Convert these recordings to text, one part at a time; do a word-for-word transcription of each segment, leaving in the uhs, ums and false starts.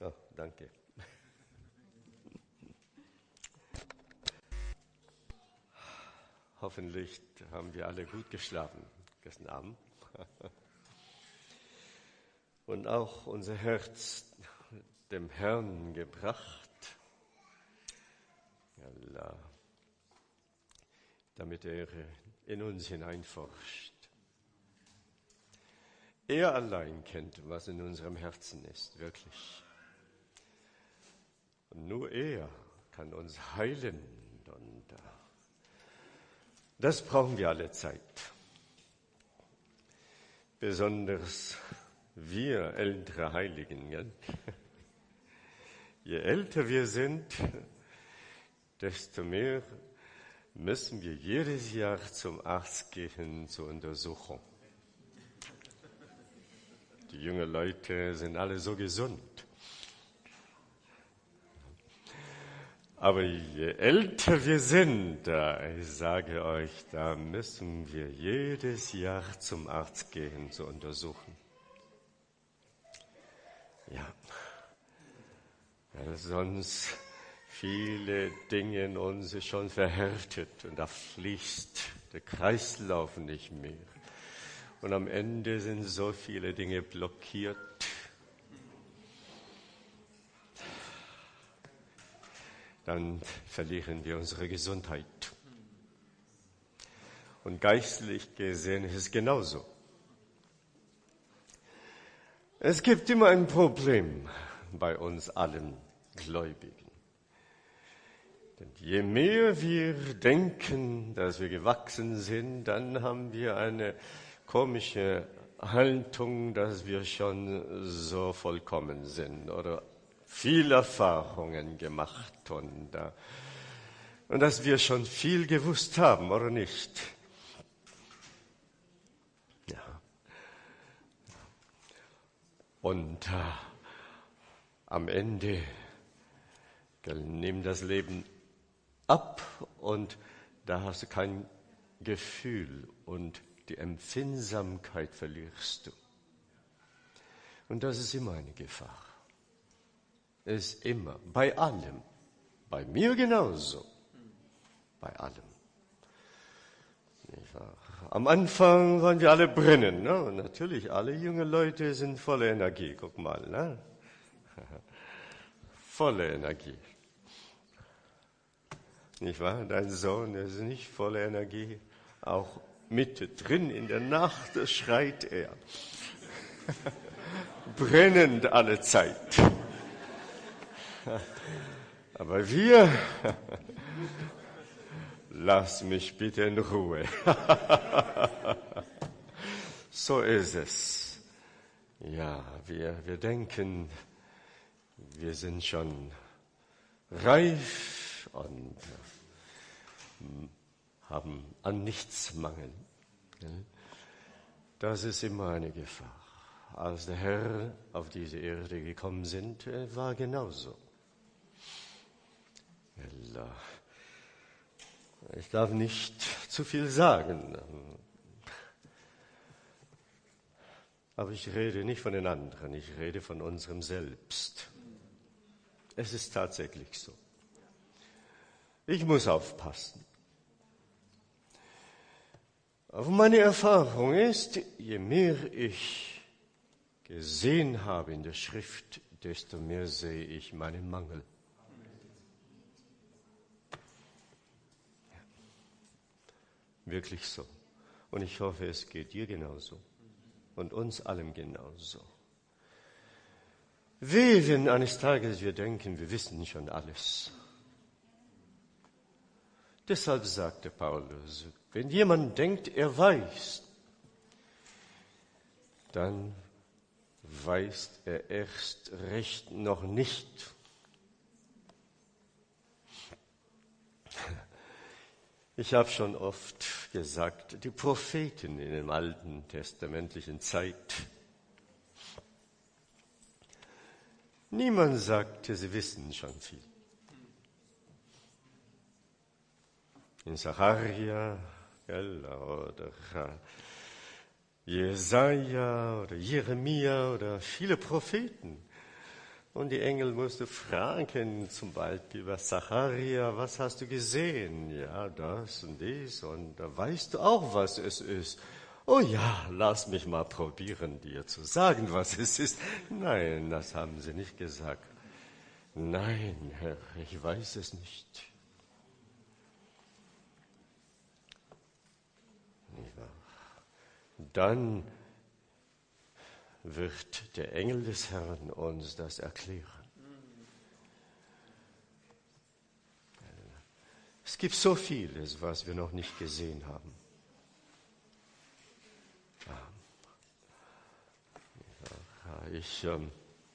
Oh, danke. Hoffentlich haben wir alle gut geschlafen gestern Abend. Und auch unser Herz dem Herrn gebracht, Allah, damit er in uns hineinforscht. Er allein kennt, was in unserem Herzen ist, wirklich. Und nur er kann uns heilen. Und das brauchen wir alle Zeit. Besonders wir ältere Heiligen. Gell? Je älter wir sind, desto mehr müssen wir jedes Jahr zum Arzt gehen zur Untersuchung. Die jungen Leute sind alle so gesund. Aber je älter wir sind, ich sage euch, da müssen wir jedes Jahr zum Arzt gehen, zu untersuchen. Ja, weil sonst viele Dinge in uns ist schon verhärtet und da fließt der Kreislauf nicht mehr. Und am Ende sind so viele Dinge blockiert. Dann verlieren wir unsere Gesundheit. Und geistlich gesehen ist es genauso. Es gibt immer ein Problem bei uns allen Gläubigen. Denn je mehr wir denken, dass wir gewachsen sind, dann haben wir eine komische Haltung, dass wir schon so vollkommen sind oder viel Erfahrungen gemacht und, und dass wir schon viel gewusst haben, oder nicht? Ja. Und äh, am Ende gell, nimmt das Leben ab und da hast du kein Gefühl und die Empfindsamkeit verlierst du. Und das ist immer eine Gefahr. Ist immer, bei allem. Bei mir genauso. Bei allem. Nicht wahr? Am Anfang waren wir alle brennen. Ne? Und natürlich, alle junge Leute sind voller Energie. Guck mal. Ne? Voller Energie. Nicht wahr? Dein Sohn ist nicht voller Energie. Auch mittendrin in der Nacht schreit er. Brennend alle Zeit. Aber wir, lass mich bitte in Ruhe. So ist es. Ja, wir, wir denken, wir sind schon reif und haben an nichts Mangel. Das ist immer eine Gefahr. Als der Herr auf diese Erde gekommen sind, war genauso. Ich darf nicht zu viel sagen, aber ich rede nicht von den anderen, ich rede von unserem Selbst. Es ist tatsächlich so. Ich muss aufpassen. Aber meine Erfahrung ist, je mehr ich gesehen habe in der Schrift, desto mehr sehe ich meinen Mangel. Wirklich so. Und ich hoffe, es geht dir genauso. Und uns allen genauso. Wehe, wenn eines Tages wir denken, wir wissen schon alles. Deshalb sagte Paulus, wenn jemand denkt, er weiß, dann weiß er erst recht noch nicht. Ich habe schon oft gesagt, die Propheten in der alten testamentlichen Zeit, niemand sagte, sie wissen schon viel. In Sacharja oder Jesaja oder Jeremia oder viele Propheten, Und die Engel mussten fragen, zum Beispiel über Zacharia, was hast du gesehen? Ja, das und dies. Und da weißt du auch, was es ist. Oh ja, lass mich mal probieren, dir zu sagen, was es ist. Nein, das haben sie nicht gesagt. Nein, Herr, ich weiß es nicht. Dann wird der Engel des Herrn uns das erklären. Es gibt so vieles, was wir noch nicht gesehen haben. Ja, ich ähm,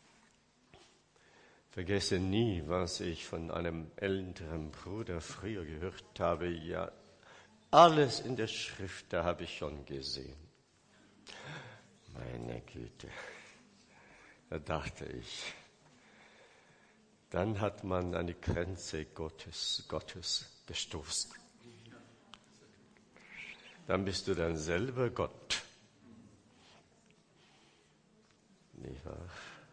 vergesse nie, was ich von einem älteren Bruder früher gehört habe. Ja, alles in der Schrift, da habe ich schon gesehen. Meine Güte, da dachte ich, dann hat man an die Grenze Gottes, Gottes gestoßen. Dann bist du dann selber Gott. Nicht wahr?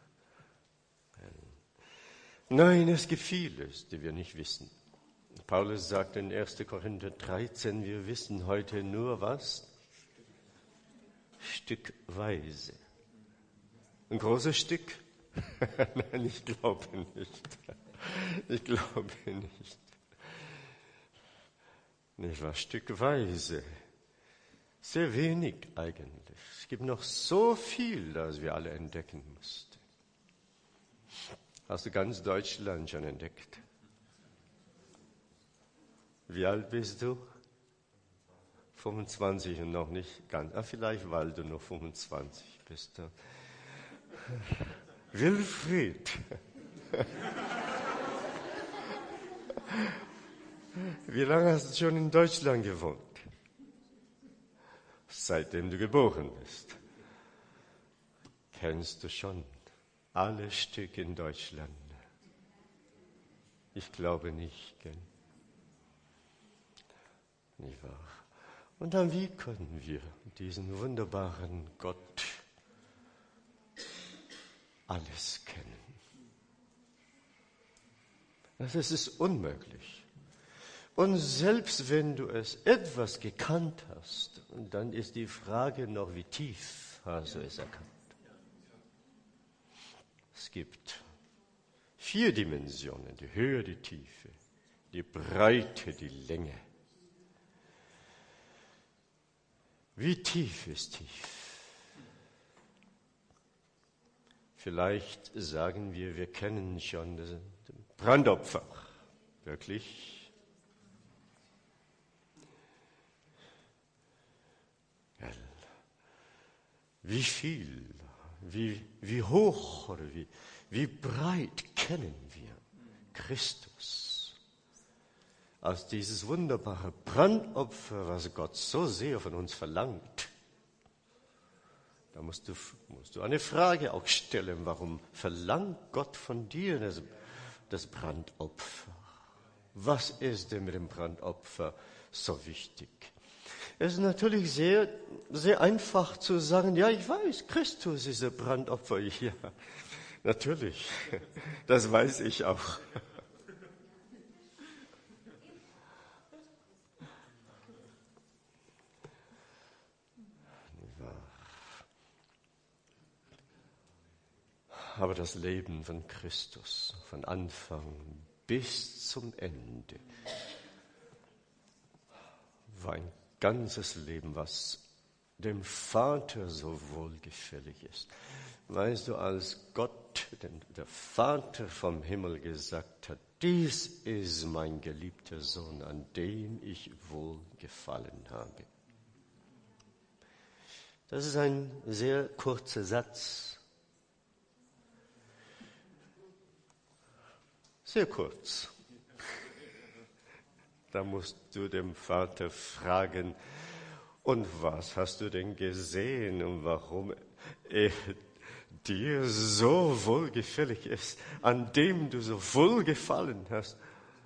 Nein, es gibt vieles, die wir nicht wissen. Paulus sagt in erster Korinther dreizehn, wir wissen heute nur was? Stückweise. Ein großes Stück? Nein, ich glaube nicht. Ich glaube nicht. Nicht wahr? Stückweise. Sehr wenig eigentlich. Es gibt noch so viel, das wir alle entdecken mussten. Hast du ganz Deutschland schon entdeckt? Wie alt bist du? fünfundzwanzig und noch nicht ganz. Ah, vielleicht, weil du noch fünfundzwanzig bist. Wilfried. Wie lange hast du schon in Deutschland gewohnt? Seitdem du geboren bist. Kennst du schon alle Stücke in Deutschland? Ich glaube nicht, gell? Nicht wahr? Und dann, wie können wir diesen wunderbaren Gott alles kennen? Das ist unmöglich. Und selbst wenn du es etwas gekannt hast, dann ist die Frage noch, wie tief hast du es erkannt? Es gibt vier Dimensionen, die Höhe, die Tiefe, die Breite, die Länge. Wie tief ist tief? Vielleicht sagen wir, wir kennen schon das Brandopfer. Wirklich? Ja. Wie viel, wie, wie hoch oder wie, wie breit kennen wir Christus? Als dieses wunderbare Brandopfer, was Gott so sehr von uns verlangt. Da musst du, musst du eine Frage auch stellen, warum verlangt Gott von dir das, das Brandopfer? Was ist denn mit dem Brandopfer so wichtig? Es ist natürlich sehr, sehr einfach zu sagen, ja, ich weiß, Christus ist ein Brandopfer. Ja, natürlich, das weiß ich auch. Aber das Leben von Christus, von Anfang bis zum Ende, war ein ganzes Leben, was dem Vater so wohlgefällig ist. Weißt du, als Gott, der Vater vom Himmel gesagt hat, dies ist mein geliebter Sohn, an dem ich wohlgefallen habe. Das ist ein sehr kurzer Satz. Sehr kurz. Da musst du dem Vater fragen, und was hast du denn gesehen und warum er dir so wohlgefällig ist, an dem du so wohlgefallen hast?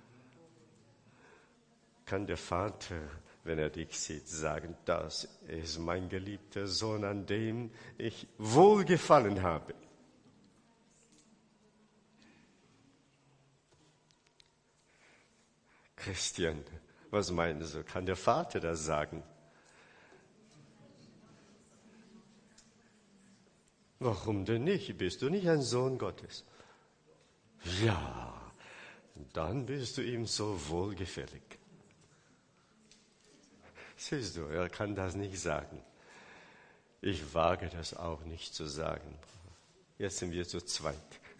Kann der Vater, wenn er dich sieht, sagen, das ist mein geliebter Sohn, an dem ich wohlgefallen habe? Christian, was meinst du? Kann der Vater das sagen? Warum denn nicht? Bist du nicht ein Sohn Gottes? Ja, dann bist du ihm so wohlgefällig. Siehst du, er kann das nicht sagen. Ich wage das auch nicht zu sagen. Jetzt sind wir zu zweit.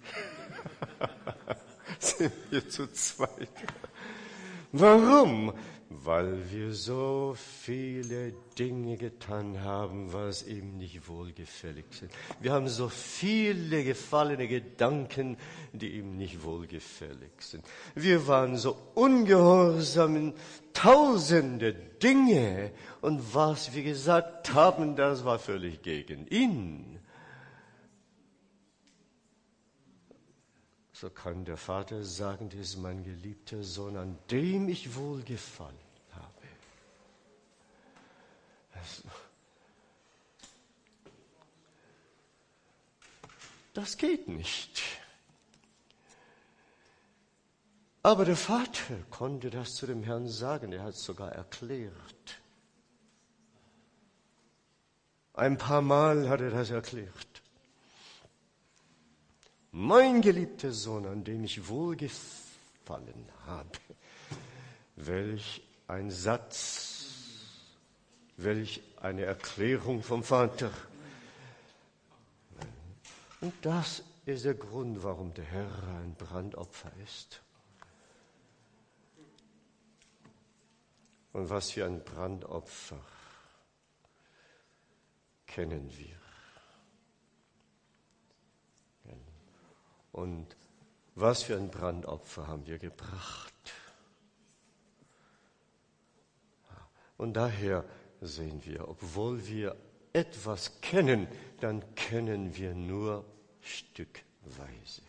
sind wir zu zweit. Warum? Weil wir so viele Dinge getan haben, was ihm nicht wohlgefällig sind. Wir haben so viele gefallene Gedanken, die ihm nicht wohlgefällig sind. Wir waren so ungehorsam in tausende Dinge. Und was wir gesagt haben, das war völlig gegen ihn. So kann der Vater sagen, das ist mein geliebter Sohn, an dem ich wohlgefallen habe. Das, das geht nicht. Aber der Vater konnte das zu dem Herrn sagen, er hat es sogar erklärt. Ein paar Mal hat er das erklärt. Mein geliebter Sohn, an dem ich wohlgefallen habe. Welch ein Satz, welch eine Erklärung vom Vater. Und das ist der Grund, warum der Herr ein Brandopfer ist. Und was für ein Brandopfer kennen wir. Und was für ein Brandopfer haben wir gebracht. Und daher sehen wir, obwohl wir etwas kennen, dann kennen wir nur stückweise.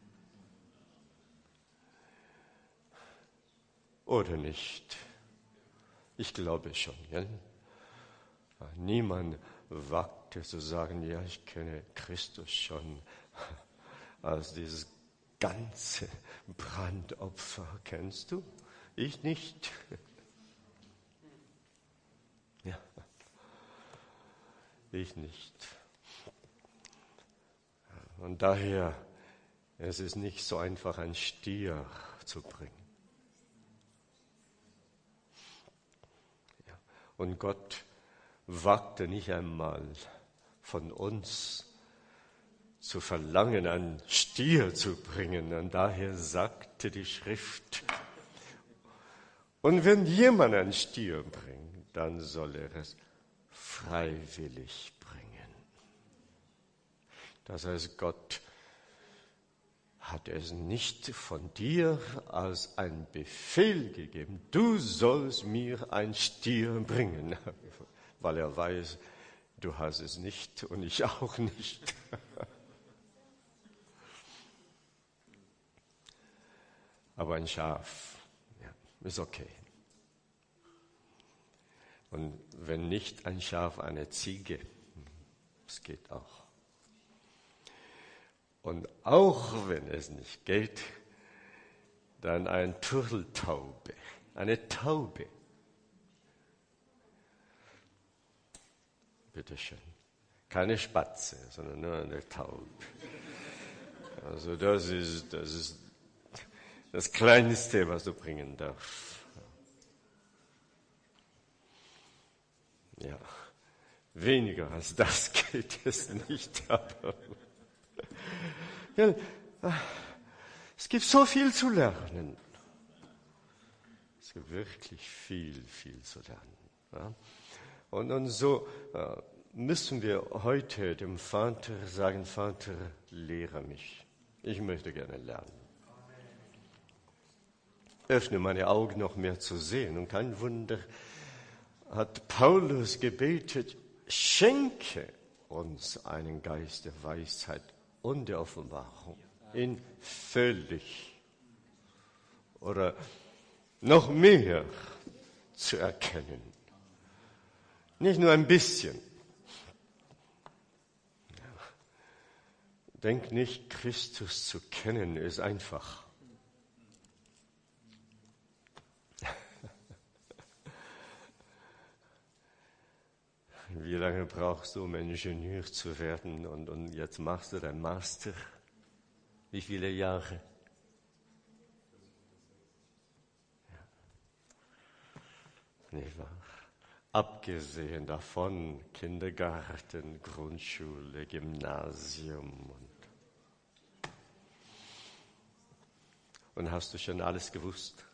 Oder nicht? Ich glaube schon. Ja? Niemand wagte zu sagen, ja, ich kenne Christus schon. Als dieses ganze Brandopfer, kennst du? Ich nicht. Ja, ich nicht. Und daher, es ist nicht so einfach, einen Stier zu bringen. Ja. Und Gott wagte nicht einmal von uns zu verlangen, einen Stier zu bringen. Und daher sagte die Schrift, und wenn jemand einen Stier bringt, dann soll er es freiwillig bringen. Das heißt, Gott hat es nicht von dir als einen Befehl gegeben, du sollst mir einen Stier bringen, weil er weiß, du hast es nicht und ich auch nicht. Aber ein Schaf, ja, ist okay. Und wenn nicht ein Schaf, eine Ziege, das geht auch. Und auch wenn es nicht geht, dann eine Turteltaube, eine Taube. Bitte schön. Keine Spatze, sondern nur eine Taube. Also das ist, das ist das Kleinste, was du bringen darfst. Ja, weniger als das geht es nicht. Aber ja, es gibt so viel zu lernen. Es gibt wirklich viel, viel zu lernen. Ja? Und, und so äh, müssen wir heute dem Vater sagen, Vater, lehre mich. Ich möchte gerne lernen. Öffne meine Augen noch mehr zu sehen. Und kein Wunder hat Paulus gebetet, schenke uns einen Geist der Weisheit und der Offenbarung in völlig oder noch mehr zu erkennen. Nicht nur ein bisschen. Denk nicht, Christus zu kennen ist einfach. lange brauchst du, um Ingenieur zu werden und, und jetzt machst du dein Master? Wie viele Jahre? Ja. Nicht wahr? Abgesehen davon Kindergarten, Grundschule, Gymnasium. Und, und hast du schon alles gewusst?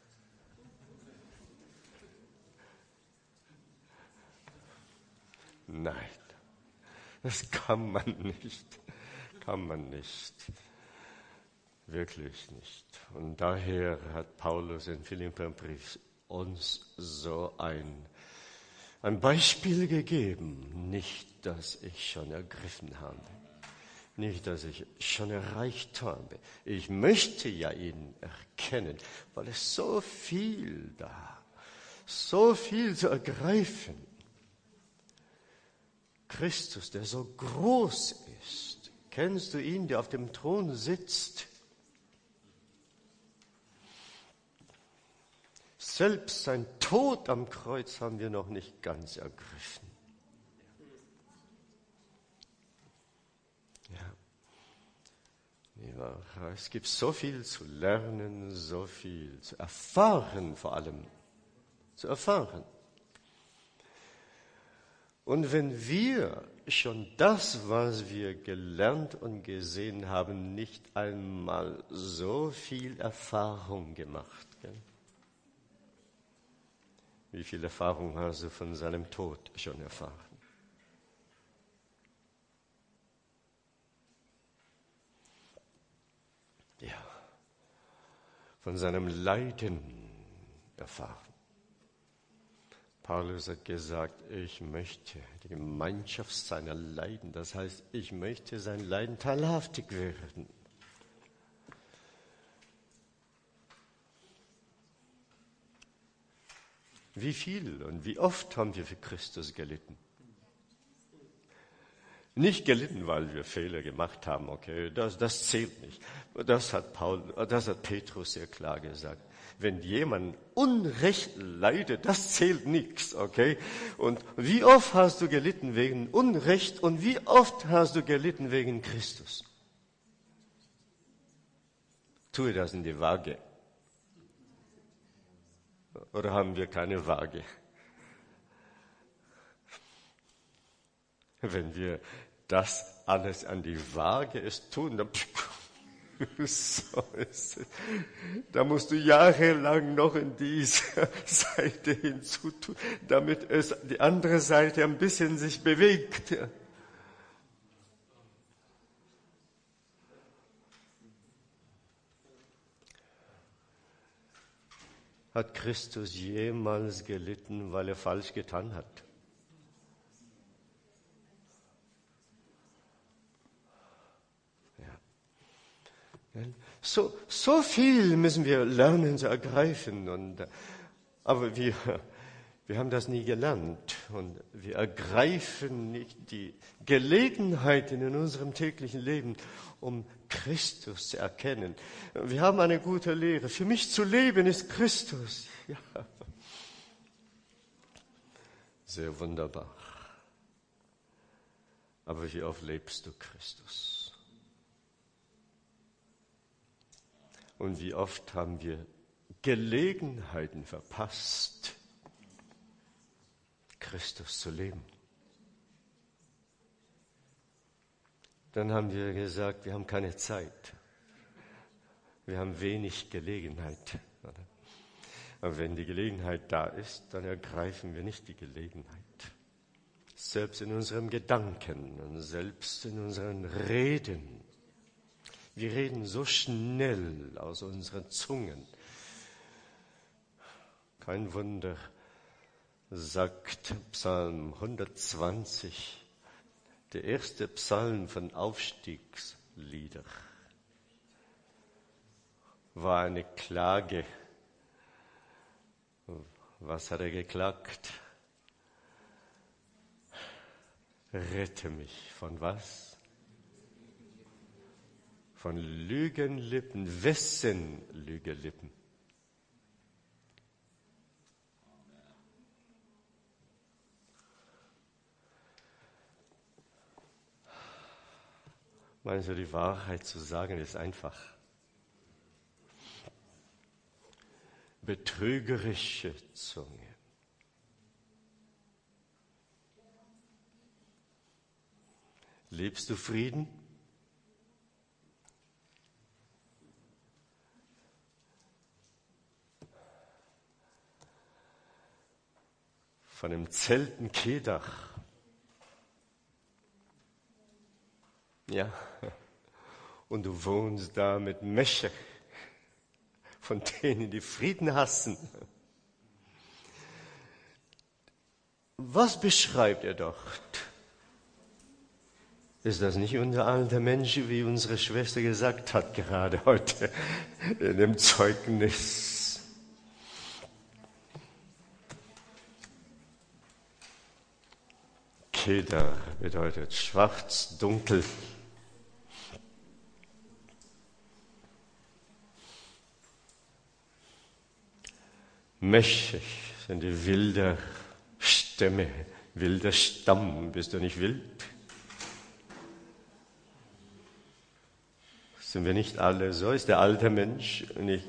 Nein, das kann man nicht, kann man nicht, wirklich nicht. Und daher hat Paulus in Philipperbrief uns so ein, ein Beispiel gegeben, nicht, dass ich schon ergriffen habe, nicht, dass ich schon erreicht habe. Ich möchte ja ihn erkennen, weil es so viel da, so viel zu ergreifen. Christus, der so groß ist. Kennst du ihn, der auf dem Thron sitzt? Selbst sein Tod am Kreuz haben wir noch nicht ganz ergriffen. Ja. Es gibt so viel zu lernen, so viel zu erfahren vor allem. Zu erfahren. Und wenn wir schon das, was wir gelernt und gesehen haben, nicht einmal so viel Erfahrung gemacht. Gell? Wie viel Erfahrung hast du von seinem Tod schon erfahren? Ja, von seinem Leiden erfahren. Paulus hat gesagt, ich möchte die Gemeinschaft seiner Leiden, das heißt, ich möchte sein Leiden teilhaftig werden. Wie viel und wie oft haben wir für Christus gelitten? Nicht gelitten, weil wir Fehler gemacht haben, okay, das, das zählt nicht. Das hat Paul, das hat Petrus sehr klar gesagt. Wenn jemand Unrecht leidet, das zählt nichts, okay? Und wie oft hast du gelitten wegen Unrecht und wie oft hast du gelitten wegen Christus? Tue das in die Waage. Oder haben wir keine Waage? Wenn wir das alles an die Waage es tun, dann so ist es. Da musst du jahrelang noch in diese Seite hinzutun, damit es die andere Seite ein bisschen sich bewegt. Hat Christus jemals gelitten, weil er falsch getan hat? So, so viel müssen wir lernen zu ergreifen. Und, aber wir, wir haben das nie gelernt. Und wir ergreifen nicht die Gelegenheiten in unserem täglichen Leben, um Christus zu erkennen. Wir haben eine gute Lehre. Für mich zu leben ist Christus. Ja. Sehr wunderbar. Aber wie oft lebst du Christus? Und wie oft haben wir Gelegenheiten verpasst, Christus zu leben? Dann haben wir gesagt, wir haben keine Zeit. Wir haben wenig Gelegenheit. Aber wenn die Gelegenheit da ist, dann ergreifen wir nicht die Gelegenheit. Selbst in unserem Gedanken und selbst in unseren Reden. Wir reden so schnell aus unseren Zungen. Kein Wunder, sagt Psalm hundertzwanzig, der erste Psalm von Aufstiegslieder, war eine Klage. Was hat er geklagt? Rette mich von was? Von Lügenlippen. Wessen Lügenlippen? Meinst du, die Wahrheit zu sagen ist einfach? Betrügerische Zunge. Lebst du Frieden? Von dem Zelten Kedach. Ja, und du wohnst da mit Meshech, von denen die Frieden hassen. Was beschreibt er dort? Ist das nicht unser alter Mensch, wie unsere Schwester gesagt hat, gerade heute in dem Zeugnis? Kedar bedeutet schwarz, dunkel. Meshech sind die wilde Stämme, wilder Stamm. Bist du nicht wild? Sind wir nicht alle so? Ist der alte Mensch nicht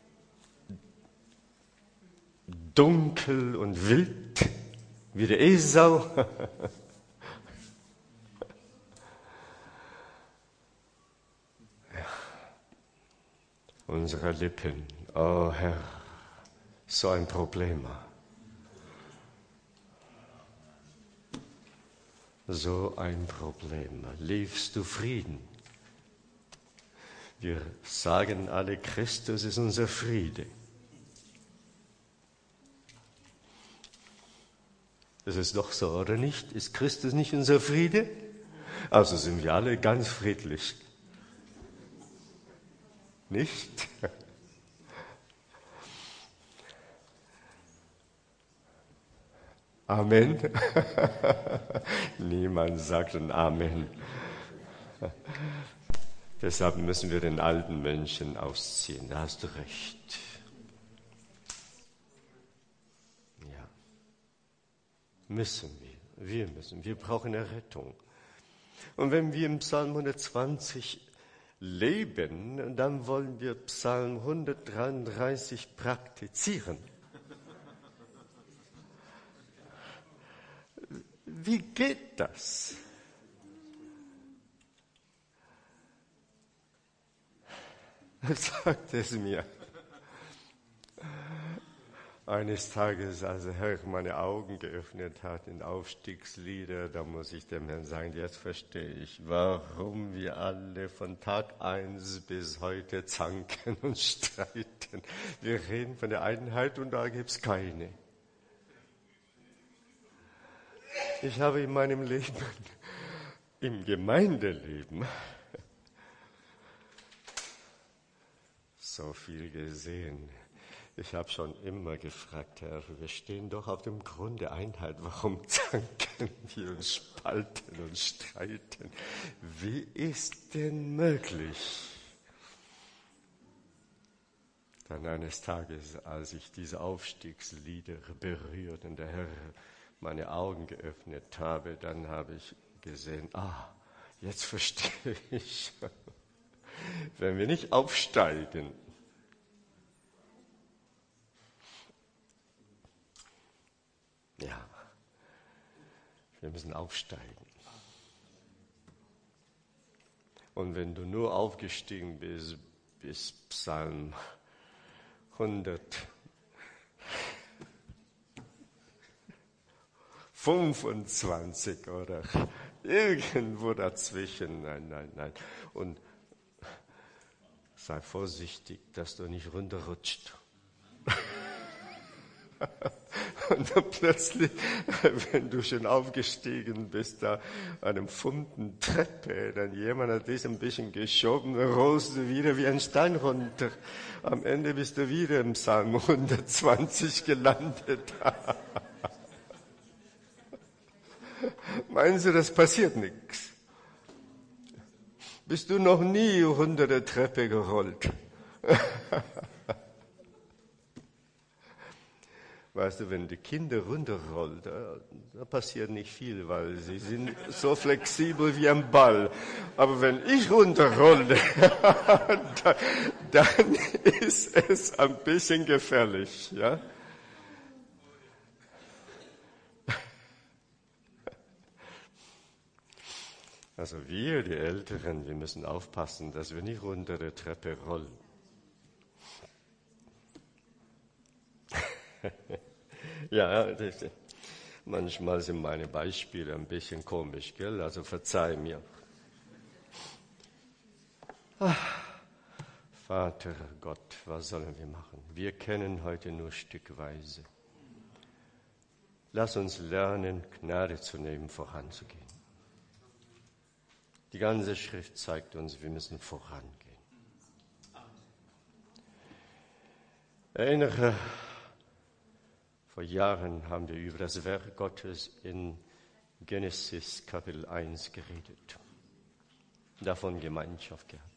dunkel und wild wie der Esau? Ja. Unsere Lippen, oh Herr, so ein Problem. So ein Problem. Liebst du Frieden? Wir sagen alle, Christus ist unser Friede. Das ist doch so, oder nicht? Ist Christus nicht unser Friede? Also sind wir alle ganz friedlich. Nicht? Amen. Niemand sagt ein Amen. Deshalb müssen wir den alten Menschen ausziehen. Da hast du recht. Ja. Müssen wir. Wir müssen. Wir brauchen Errettung. Und wenn wir im Psalm hundertzwanzig leben, dann wollen wir Psalm hundertdreiunddreißig praktizieren. Wie geht das? Sagt es mir. Eines Tages, als der Herr meine Augen geöffnet hat in Aufstiegslieder, da muss ich dem Herrn sagen, jetzt verstehe ich, warum wir alle von Tag eins bis heute zanken und streiten. Wir reden von der Einheit und da gibt es keine. Ich habe in meinem Leben, im Gemeindeleben, so viel gesehen. Ich habe schon immer gefragt, Herr, wir stehen doch auf dem Grund der Einheit. Warum zanken wir uns, spalten und streiten? Wie ist denn möglich? Dann eines Tages, als ich diese Aufstiegslieder berührt und der Herr meine Augen geöffnet habe, dann habe ich gesehen, ah, jetzt verstehe ich. Wenn wir nicht aufsteigen, ja, wir müssen aufsteigen. Und wenn du nur aufgestiegen bist, bis Psalm hundertfünfundzwanzig oder irgendwo dazwischen, nein, nein, nein. Und sei vorsichtig, dass du nicht runterrutscht. Und dann plötzlich, wenn du schon aufgestiegen bist, da an einem Pfunden Treppe, dann jemand hat dich ein bisschen geschoben, dann rollst du wieder wie ein Stein runter. Am Ende bist du wieder im Psalm hundertzwanzig gelandet. Meinen Sie, das passiert nichts? Bist du noch nie unter der Treppe gerollt? Weißt du, wenn die Kinder runterrollen, da, da passiert nicht viel, weil sie sind so flexibel wie ein Ball. Aber wenn ich runterrolle, dann, dann ist es ein bisschen gefährlich, ja? Also wir, die Älteren, wir müssen aufpassen, dass wir nicht runter der Treppe rollen. Ja, das, manchmal sind meine Beispiele ein bisschen komisch, gell? Also verzeih mir. Ach, Vater Gott, was sollen wir machen? Wir kennen heute nur stückweise. Lass uns lernen, Gnade zu nehmen, voranzugehen. Die ganze Schrift zeigt uns, wir müssen vorangehen. Erinnere, vor Jahren haben wir über das Werk Gottes in Genesis Kapitel eins geredet. Davon Gemeinschaft gehabt.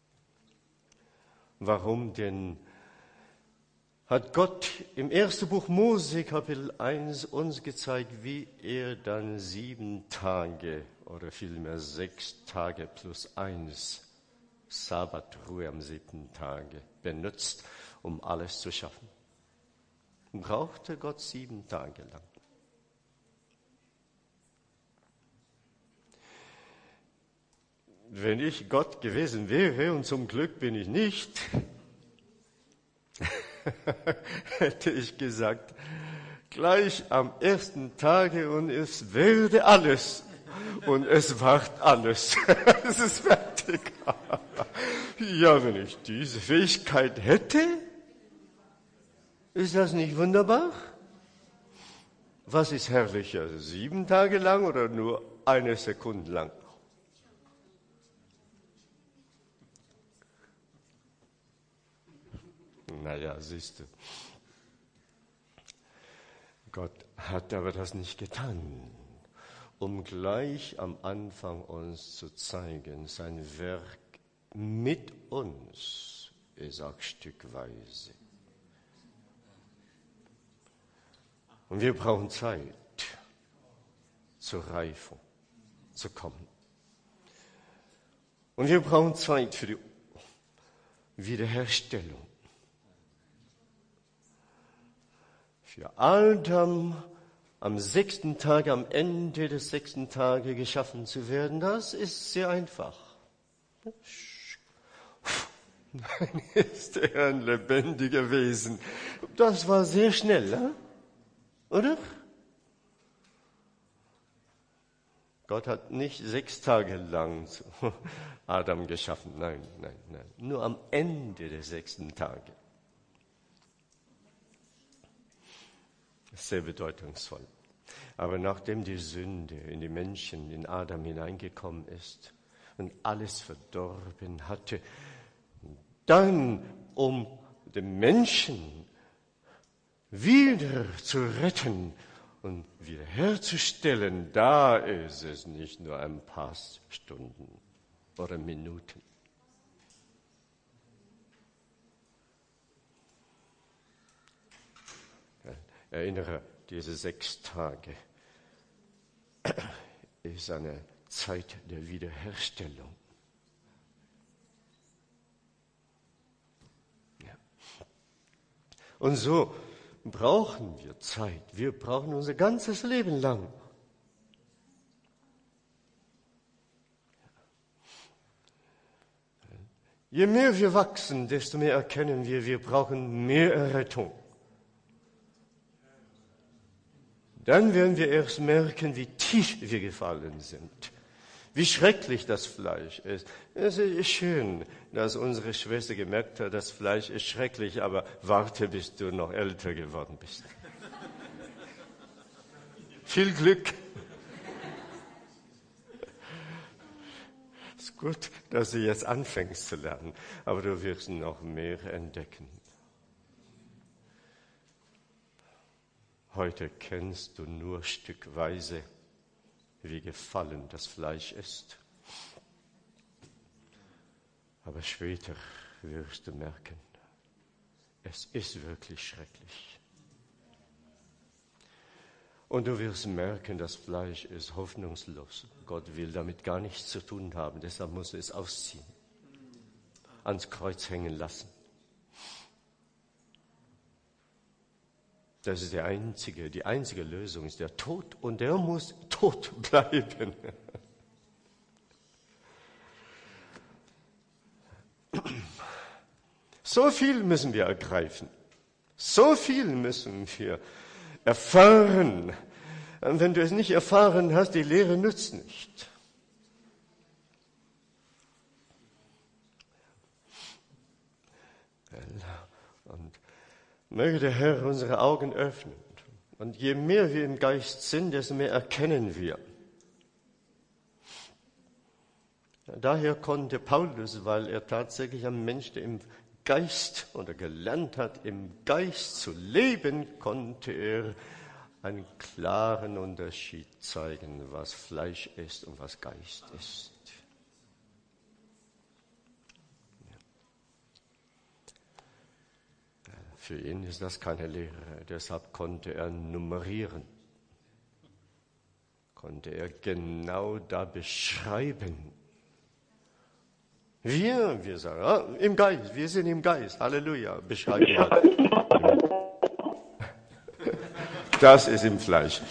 Warum denn? Hat Gott im ersten Buch Mose Kapitel eins uns gezeigt, wie er dann sieben Tage oder vielmehr sechs Tage plus eins Sabbatruhe am siebten Tage benutzt, um alles zu schaffen. Brauchte Gott sieben Tage lang. Wenn ich Gott gewesen wäre, und zum Glück bin ich nicht, hätte ich gesagt, gleich am ersten Tage und es werde alles. Und es ward alles. Es ist fertig. Ja, wenn ich diese Fähigkeit hätte, ist das nicht wunderbar? Was ist herrlicher, sieben Tage lang oder nur eine Sekunde lang? Naja, siehst du. Gott hat aber das nicht getan, um gleich am Anfang uns zu zeigen, sein Werk mit uns ist auch stückweise. Und wir brauchen Zeit zur Reifung, zu kommen. Und wir brauchen Zeit für die Wiederherstellung. Für Adam am sechsten Tag, am Ende des sechsten Tages geschaffen zu werden, das ist sehr einfach. Dann ist er ein lebendiger Wesen. Das war sehr schnell, ne? Oder? Gott hat nicht sechs Tage lang Adam geschaffen. Nein, nein, nein. Nur am Ende des sechsten Tages. Sehr bedeutungsvoll. Aber nachdem die Sünde in die Menschen, in Adam hineingekommen ist und alles verdorben hatte, dann, um den Menschen wieder zu retten und wiederherzustellen, da ist es nicht nur ein paar Stunden oder Minuten. Erinnere, diese sechs Tage ist eine Zeit der Wiederherstellung. Ja. Und so brauchen wir Zeit. Wir brauchen unser ganzes Leben lang. Je mehr wir wachsen, desto mehr erkennen wir, wir brauchen mehr Errettung. Dann werden wir erst merken, wie tief wir gefallen sind, wie schrecklich das Fleisch ist. Es ist schön, dass unsere Schwester gemerkt hat, das Fleisch ist schrecklich, aber warte, bis du noch älter geworden bist. Viel Glück. Es ist gut, dass du jetzt anfängst zu lernen, aber du wirst noch mehr entdecken. Heute kennst du nur stückweise, wie gefallen das Fleisch ist. Aber später wirst du merken, es ist wirklich schrecklich. Und du wirst merken, das Fleisch ist hoffnungslos. Gott will damit gar nichts zu tun haben, deshalb musst du es ausziehen, ans Kreuz hängen lassen. Das ist der einzige, die einzige Lösung, ist der Tod, und der muss tot bleiben. So viel müssen wir ergreifen, so viel müssen wir erfahren. Und wenn du es nicht erfahren hast, die Lehre nützt nicht. Und möge der Herr unsere Augen öffnen. Und je mehr wir im Geist sind, desto mehr erkennen wir. Daher konnte Paulus, weil er tatsächlich ein Mensch, der im Geist oder gelernt hat, im Geist zu leben, konnte er einen klaren Unterschied zeigen, was Fleisch ist und was Geist ist. Für ihn ist das keine Lehre, deshalb konnte er nummerieren, konnte er genau da beschreiben. Wir, wir sagen, ah, im Geist, wir sind im Geist, Halleluja, beschreiben wir. Das ist im Fleisch.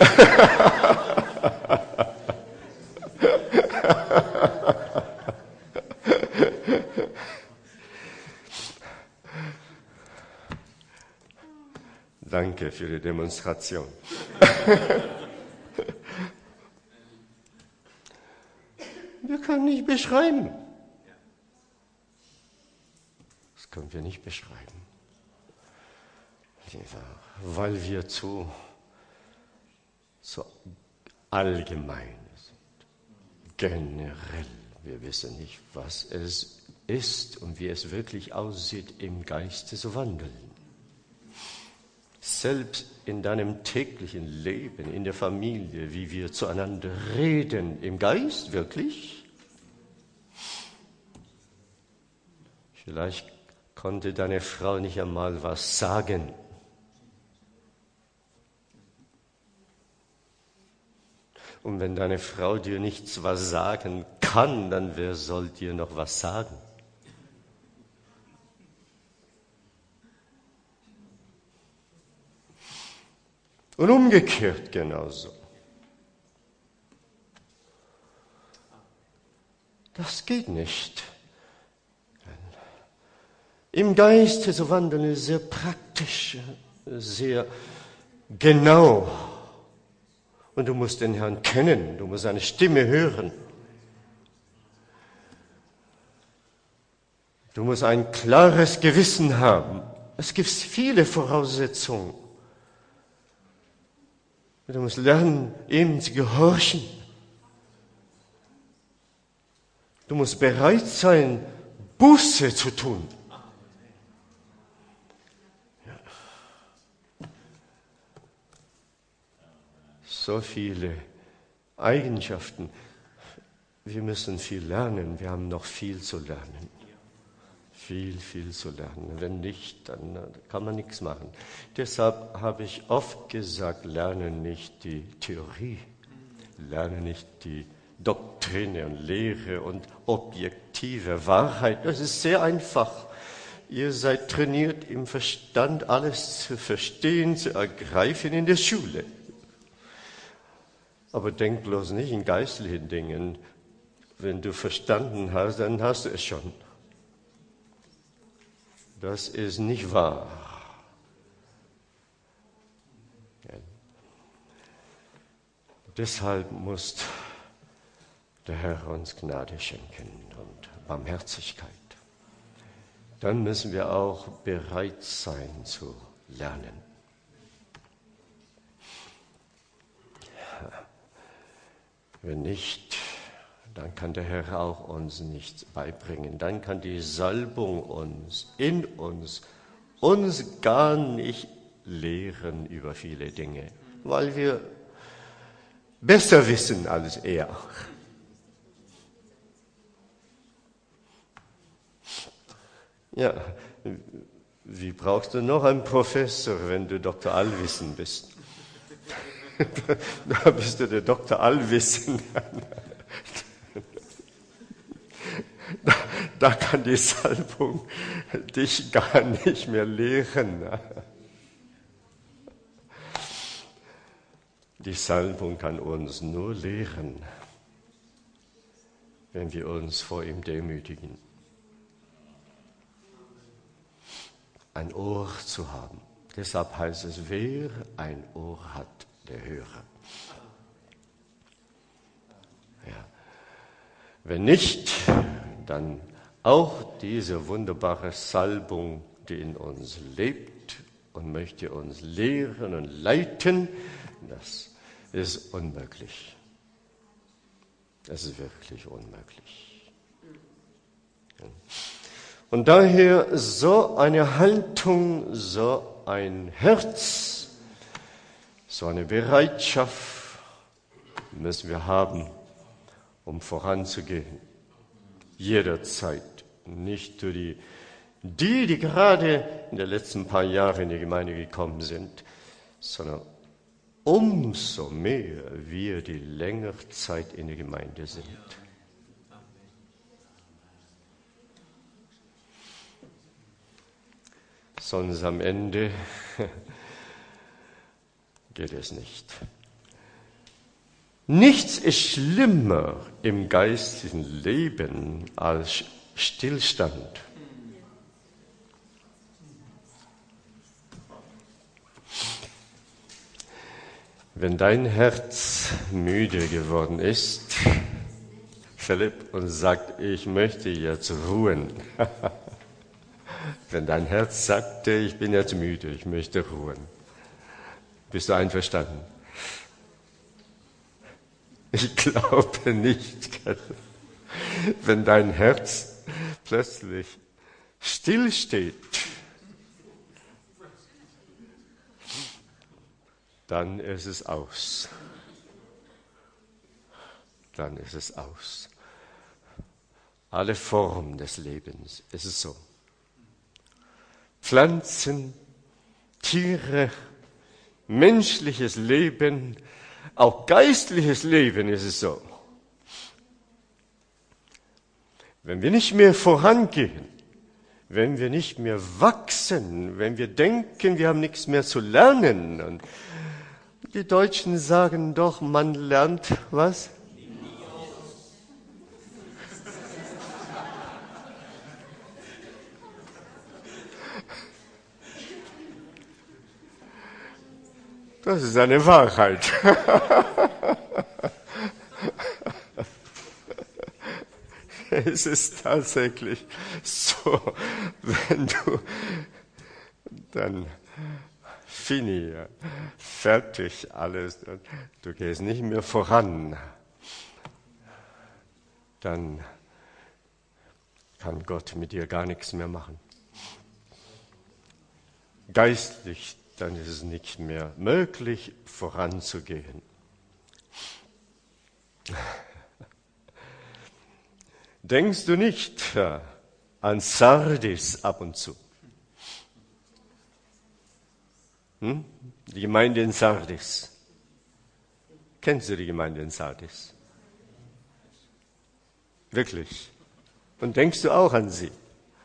Danke für die Demonstration. Wir können nicht beschreiben. Das können wir nicht beschreiben. Weil wir zu, zu allgemein sind. Generell. Wir wissen nicht, was es ist und wie es wirklich aussieht, im Geiste zu wandeln. Selbst in deinem täglichen Leben, in der Familie, wie wir zueinander reden, im Geist wirklich. Vielleicht konnte deine Frau nicht einmal was sagen. Und wenn deine Frau dir nichts was sagen kann, dann wer soll dir noch was sagen? Und umgekehrt genauso. Das geht nicht. Im Geiste zu wandeln ist sehr praktisch, sehr genau. Und du musst den Herrn kennen, du musst seine Stimme hören. Du musst ein klares Gewissen haben. Es gibt viele Voraussetzungen. Du musst lernen, ihm zu gehorchen. Du musst bereit sein, Buße zu tun. Ja. So viele Eigenschaften. Wir müssen viel lernen. Wir haben noch viel zu lernen. Viel, viel zu lernen. Wenn nicht, dann kann man nichts machen. Deshalb habe ich oft gesagt, lerne nicht die Theorie, lerne nicht die Doktrine und Lehre und objektive Wahrheit. Das ist sehr einfach. Ihr seid trainiert im Verstand, alles zu verstehen, zu ergreifen in der Schule. Aber denk bloß nicht in geistlichen Dingen. Wenn du verstanden hast, dann hast du es schon. Das ist nicht wahr. Ja. Deshalb muss der Herr uns Gnade schenken und Barmherzigkeit. Dann müssen wir auch bereit sein zu lernen. Ja. Wenn nicht, dann kann der Herr auch uns nichts beibringen. Dann kann die Salbung uns, in uns, uns gar nicht lehren über viele Dinge, weil wir besser wissen als er. Ja, wie brauchst du noch einen Professor, wenn du Doktor Allwissen bist? Da bist du der Doktor Allwissen. Da, da kann die Salbung dich gar nicht mehr lehren. Die Salbung kann uns nur lehren, wenn wir uns vor ihm demütigen. Ein Ohr zu haben. Deshalb heißt es, wer ein Ohr hat, der höre. Ja. Wenn nicht, dann auch diese wunderbare Salbung, die in uns lebt und möchte uns lehren und leiten, das ist unmöglich. Das ist wirklich unmöglich. Und daher so eine Haltung, so ein Herz, so eine Bereitschaft müssen wir haben, um voranzugehen. Jederzeit. Nicht nur die, die, die gerade in den letzten paar Jahren in die Gemeinde gekommen sind, sondern umso mehr wir, die längere Zeit in der Gemeinde sind. Sonst am Ende geht es nicht. Nichts ist schlimmer im geistlichen Leben als Stillstand. Wenn dein Herz müde geworden ist, Philipp, und sagt, ich möchte jetzt ruhen. Wenn dein Herz sagt, ich bin jetzt müde, ich möchte ruhen. Bist du einverstanden? Ich glaube nicht. Wenn dein Herz plötzlich stillsteht, dann ist es aus. Dann ist es aus. Alle Formen des Lebens ist es so. Pflanzen, Tiere, menschliches Leben, auch geistliches Leben ist es so. Wenn wir nicht mehr vorangehen, wenn wir nicht mehr wachsen, wenn wir denken, wir haben nichts mehr zu lernen. Und die Deutschen sagen doch, man lernt was? Das ist eine Wahrheit. Es ist tatsächlich so, wenn du dann fini, fertig alles, du gehst nicht mehr voran, dann kann Gott mit dir gar nichts mehr machen. Geistlich, dann ist es nicht mehr möglich, voranzugehen. Denkst du nicht an Sardis ab und zu? Hm? Die Gemeinde in Sardis. Kennst du die Gemeinde in Sardis? Wirklich? Und denkst du auch an sie?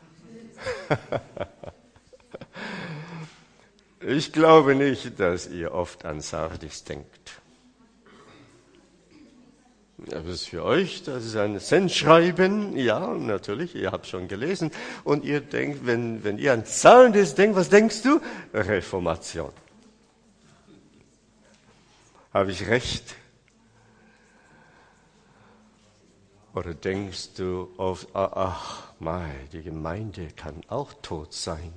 Ich glaube nicht, dass ihr oft an Sardis denkt. Das ist für euch, das ist ein Sendschreiben, ja, natürlich, ihr habt schon gelesen. Und ihr denkt, wenn, wenn ihr an Sardis denkt, was denkst du? Reformation. Habe ich recht? Oder denkst du oft, ach, mei, die Gemeinde kann auch tot sein.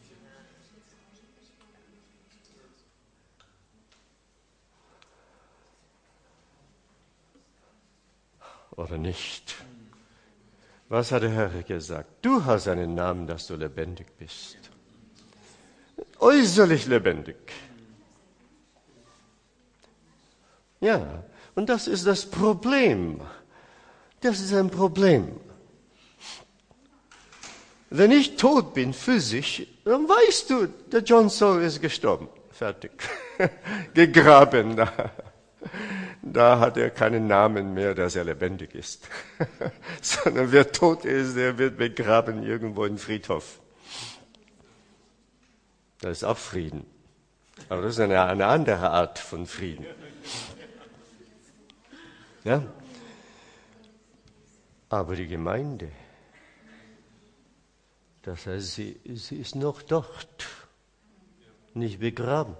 Oder nicht? Was hat der Herr gesagt? Du hast einen Namen, dass du lebendig bist. Äußerlich lebendig. Ja, und das ist das Problem. Das ist ein Problem. Wenn ich tot bin physisch, dann weißt du, der John Saul ist gestorben. Fertig. gegraben. Da, da hat er keinen Namen mehr, dass er lebendig ist. Sondern wer tot ist, der wird begraben irgendwo im Friedhof. Das ist auch Frieden. Aber das ist eine, eine andere Art von Frieden. Ja? Aber die Gemeinde, das heißt, sie, sie ist noch dort, nicht begraben.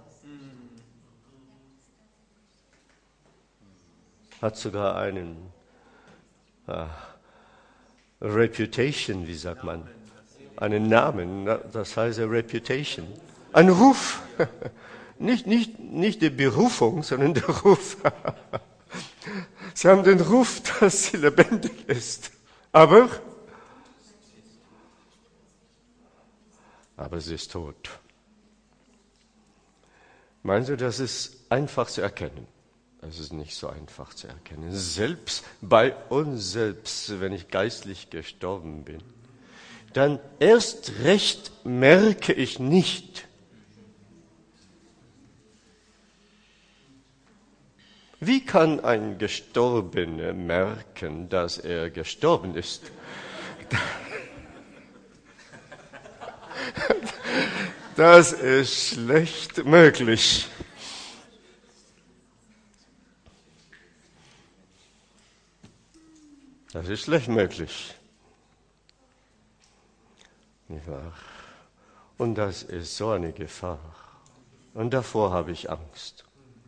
Hat sogar einen äh, Reputation, wie sagt man, einen Namen, das heißt a Reputation, ein Ruf, nicht, nicht, nicht die Berufung, sondern der Ruf. Sie haben den Ruf, dass sie lebendig ist, aber, aber sie ist tot. Meinen Sie, das ist einfach zu erkennen? Es ist nicht so einfach zu erkennen. Selbst bei uns selbst, wenn ich geistlich gestorben bin, dann erst recht merke ich nicht, wie kann ein Gestorbener merken, dass er gestorben ist? Das ist schlecht möglich. Das ist schlecht möglich. Nicht wahr? Und das ist so eine Gefahr. Und davor habe ich Angst.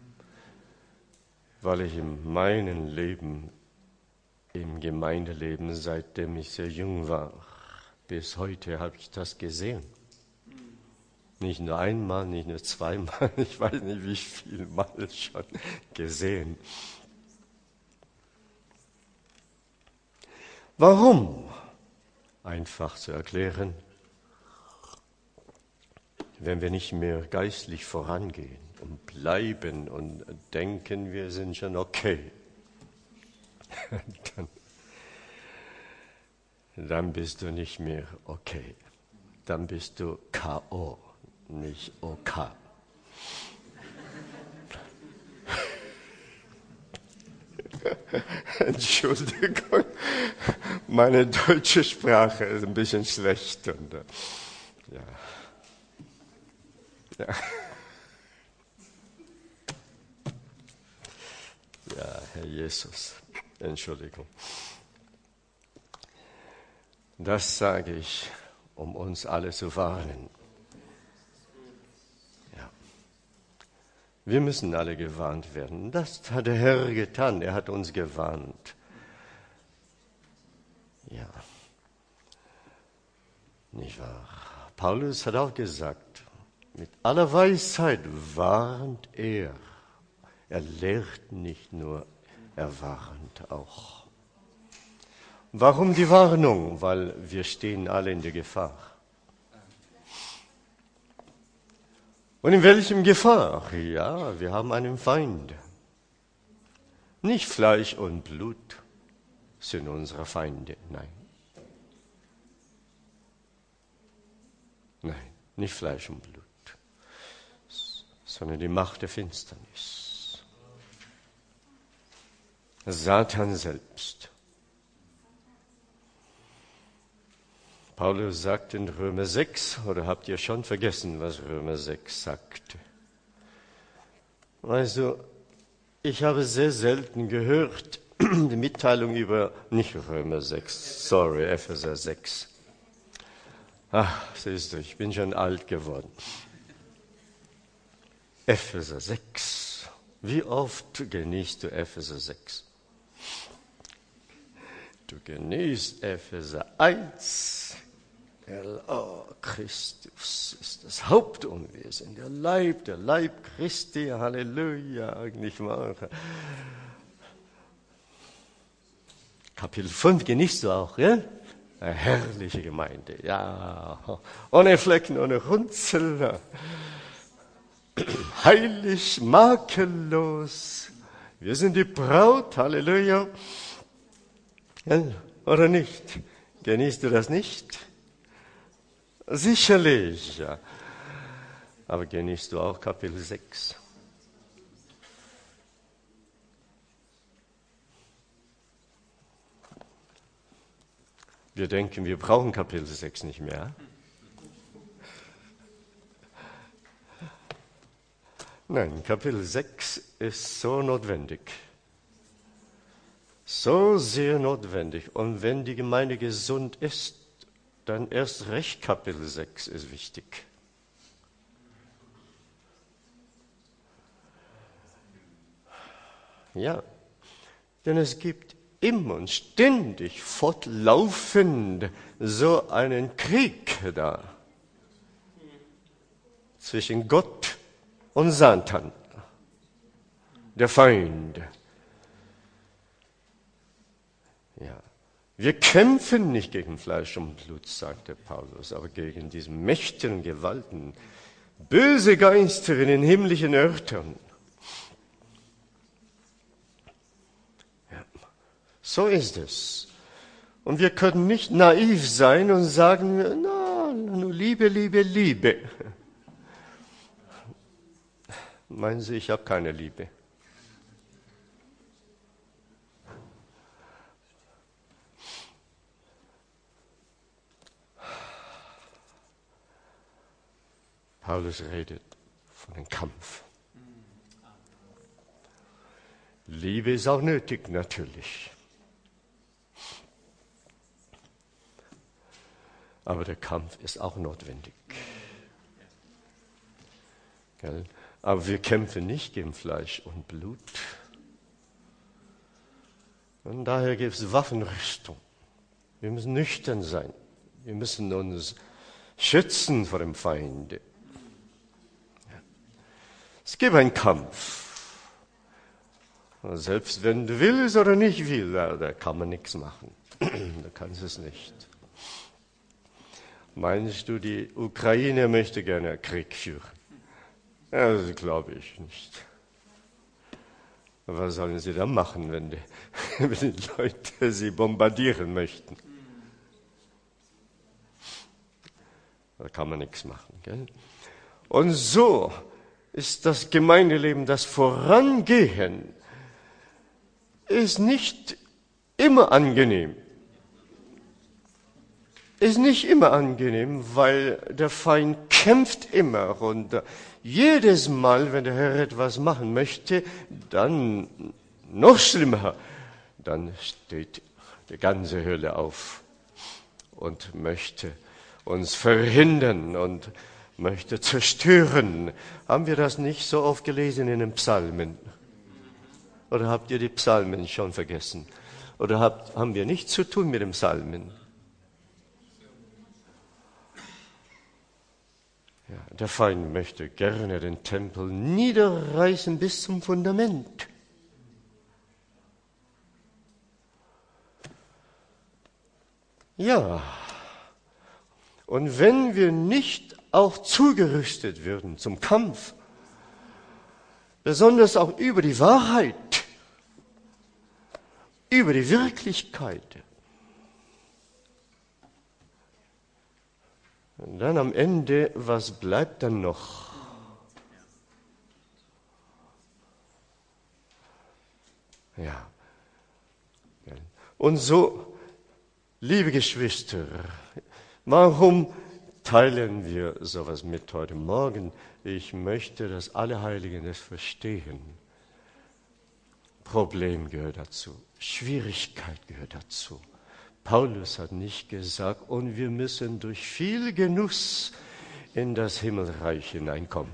Weil ich in meinem Leben, im Gemeindeleben, seitdem ich sehr jung war, bis heute habe ich das gesehen. Nicht nur einmal, nicht nur zweimal, ich weiß nicht wie viel Mal schon gesehen. Warum? Einfach zu erklären, wenn wir nicht mehr geistlich vorangehen und bleiben und denken, wir sind schon okay, dann, dann bist du nicht mehr okay. Dann bist du K O, nicht O K. Entschuldigung, meine deutsche Sprache ist ein bisschen schlecht. Und, äh, ja. Ja. Ja, Herr Jesus, Entschuldigung. Das sage ich, um uns alle zu warnen. Ja. Wir müssen alle gewarnt werden. Das hat der Herr getan. Er hat uns gewarnt. Ja. Nicht wahr? Paulus hat auch gesagt, mit aller Weisheit warnt er. Er lehrt nicht nur, er warnt auch. Warum die Warnung? Weil wir stehen alle in der Gefahr. Und in welchem Gefahr? Ja, wir haben einen Feind. Nicht Fleisch und Blut sind unsere Feinde, nein. Nein, nicht Fleisch und Blut, sondern die Macht der Finsternis. Satan selbst. Paulus sagt in Römer sechs, oder habt ihr schon vergessen, was Römer sechs sagt? Also, ich habe sehr selten gehört die Mitteilung über, nicht Römer sechs, sorry, Epheser sechs. Ach, siehst du, ich bin schon alt geworden. Epheser sechs. Wie oft genießt du Epheser sechs? Du genießt Epheser eins. Oh, Christus ist das Haupt und wir sind der Leib, der Leib Christi, Halleluja, nicht wahr? Kapitel fünf genießt du auch, ja? Eine herrliche Gemeinde, ja, ohne Flecken, ohne Runzel, heilig, makellos. Wir sind die Braut, Halleluja. Ja, oder nicht? Genießt du das nicht? Sicherlich, ja. Aber genießt du auch Kapitel sechs? Wir denken, wir brauchen Kapitel sechs nicht mehr. Nein, Kapitel sechs ist so notwendig. So sehr notwendig. Und wenn die Gemeinde gesund ist, dann erst recht Kapitel sechs ist wichtig. Ja, denn es gibt immer und ständig fortlaufend so einen Krieg da zwischen Gott und Satan, der Feind. Ja, wir kämpfen nicht gegen Fleisch und Blut, sagte Paulus, aber gegen diese mächtigen Gewalten, böse Geister in den himmlischen Örtern. Ja, so ist es. Und wir können nicht naiv sein und sagen, na, nur Liebe, Liebe, Liebe. Meinen Sie, ich habe keine Liebe? Paulus redet von dem Kampf. Liebe ist auch nötig, natürlich. Aber der Kampf ist auch notwendig. Gell? Aber wir kämpfen nicht gegen Fleisch und Blut. Und daher gibt es Waffenrüstung. Wir müssen nüchtern sein. Wir müssen uns schützen vor dem Feind. Ja. Es gibt einen Kampf. Und selbst wenn du willst oder nicht willst, da kann man nichts machen. Da kannst du es nicht. Meinst du, die Ukraine möchte gerne Krieg führen? Ja, das glaube ich nicht. Was sollen sie da machen, wenn die, wenn die Leute sie bombardieren möchten? Da kann man nichts machen. Gell? Und so ist das Gemeindeleben, das Vorangehen, ist nicht immer angenehm. Ist nicht immer angenehm, weil der Feind kämpft immer und jedes Mal, wenn der Herr etwas machen möchte, dann noch schlimmer, dann steht die ganze Hölle auf und möchte uns verhindern und möchte zerstören. Haben wir das nicht so oft gelesen in den Psalmen? Oder habt ihr die Psalmen schon vergessen? Oder habt, haben wir nichts zu tun mit den Psalmen? Ja, der Feind möchte gerne den Tempel niederreißen bis zum Fundament. Ja, und wenn wir nicht auch zugerüstet würden zum Kampf, besonders auch über die Wahrheit, über die Wirklichkeit, und dann am Ende, was bleibt dann noch? Ja. Und so, liebe Geschwister, warum teilen wir sowas mit heute Morgen? Ich möchte, dass alle Heiligen es verstehen. Problem gehört dazu, Schwierigkeit gehört dazu. Paulus hat nicht gesagt, und wir müssen durch viel Genuss in das Himmelreich hineinkommen.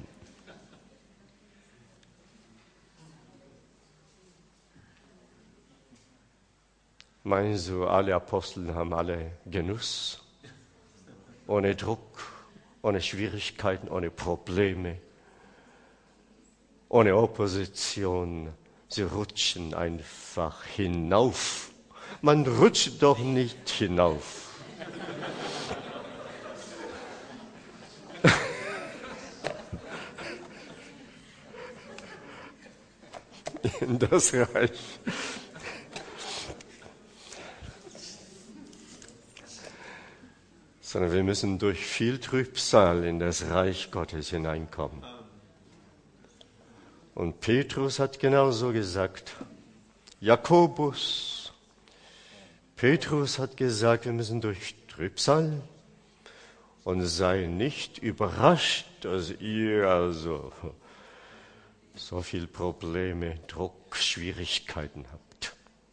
Meinst du, alle Apostel haben alle Genuss? Ohne Druck, ohne Schwierigkeiten, ohne Probleme, ohne Opposition. Sie rutschen einfach hinauf. Man rutscht doch nicht hinauf. In das Reich. Sondern wir müssen durch viel Trübsal in das Reich Gottes hineinkommen. Und Petrus hat genauso gesagt, Jakobus, Petrus hat gesagt, wir müssen durch Trübsal und sei nicht überrascht, dass ihr also so viele Probleme, Druck, Schwierigkeiten habt.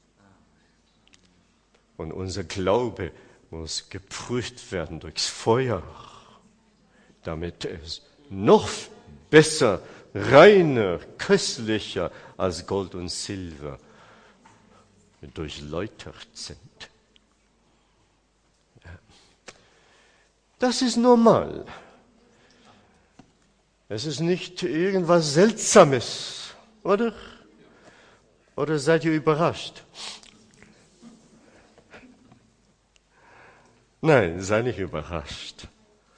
Und unser Glaube muss geprüft werden durchs Feuer, damit es noch besser, reiner, köstlicher als Gold und Silber durchläutert sind. Das ist normal. Es ist nicht irgendwas Seltsames, oder? Oder seid ihr überrascht? Nein, sei nicht überrascht,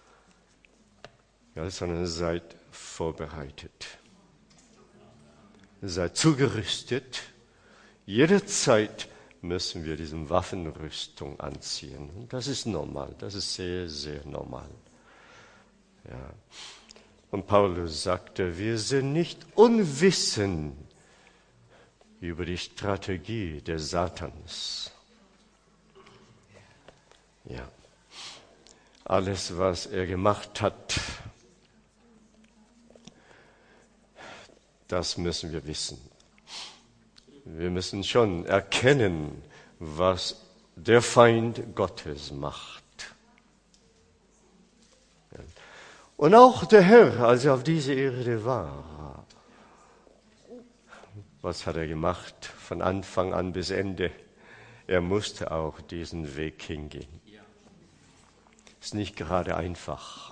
ja, sondern seid vorbereitet. Seid zugerüstet. Jederzeit müssen wir diese Waffenrüstung anziehen. Und das ist normal, das ist sehr, sehr normal. Ja. Und Paulus sagte, wir sind nicht unwissend über die Strategie des Satans. Ja. Alles, was er gemacht hat, das müssen wir wissen. Wir müssen schon erkennen, was der Feind Gottes macht. Und auch der Herr, als er auf dieser Erde war, was hat er gemacht von Anfang an bis Ende? Er musste auch diesen Weg hingehen. Ist nicht gerade einfach.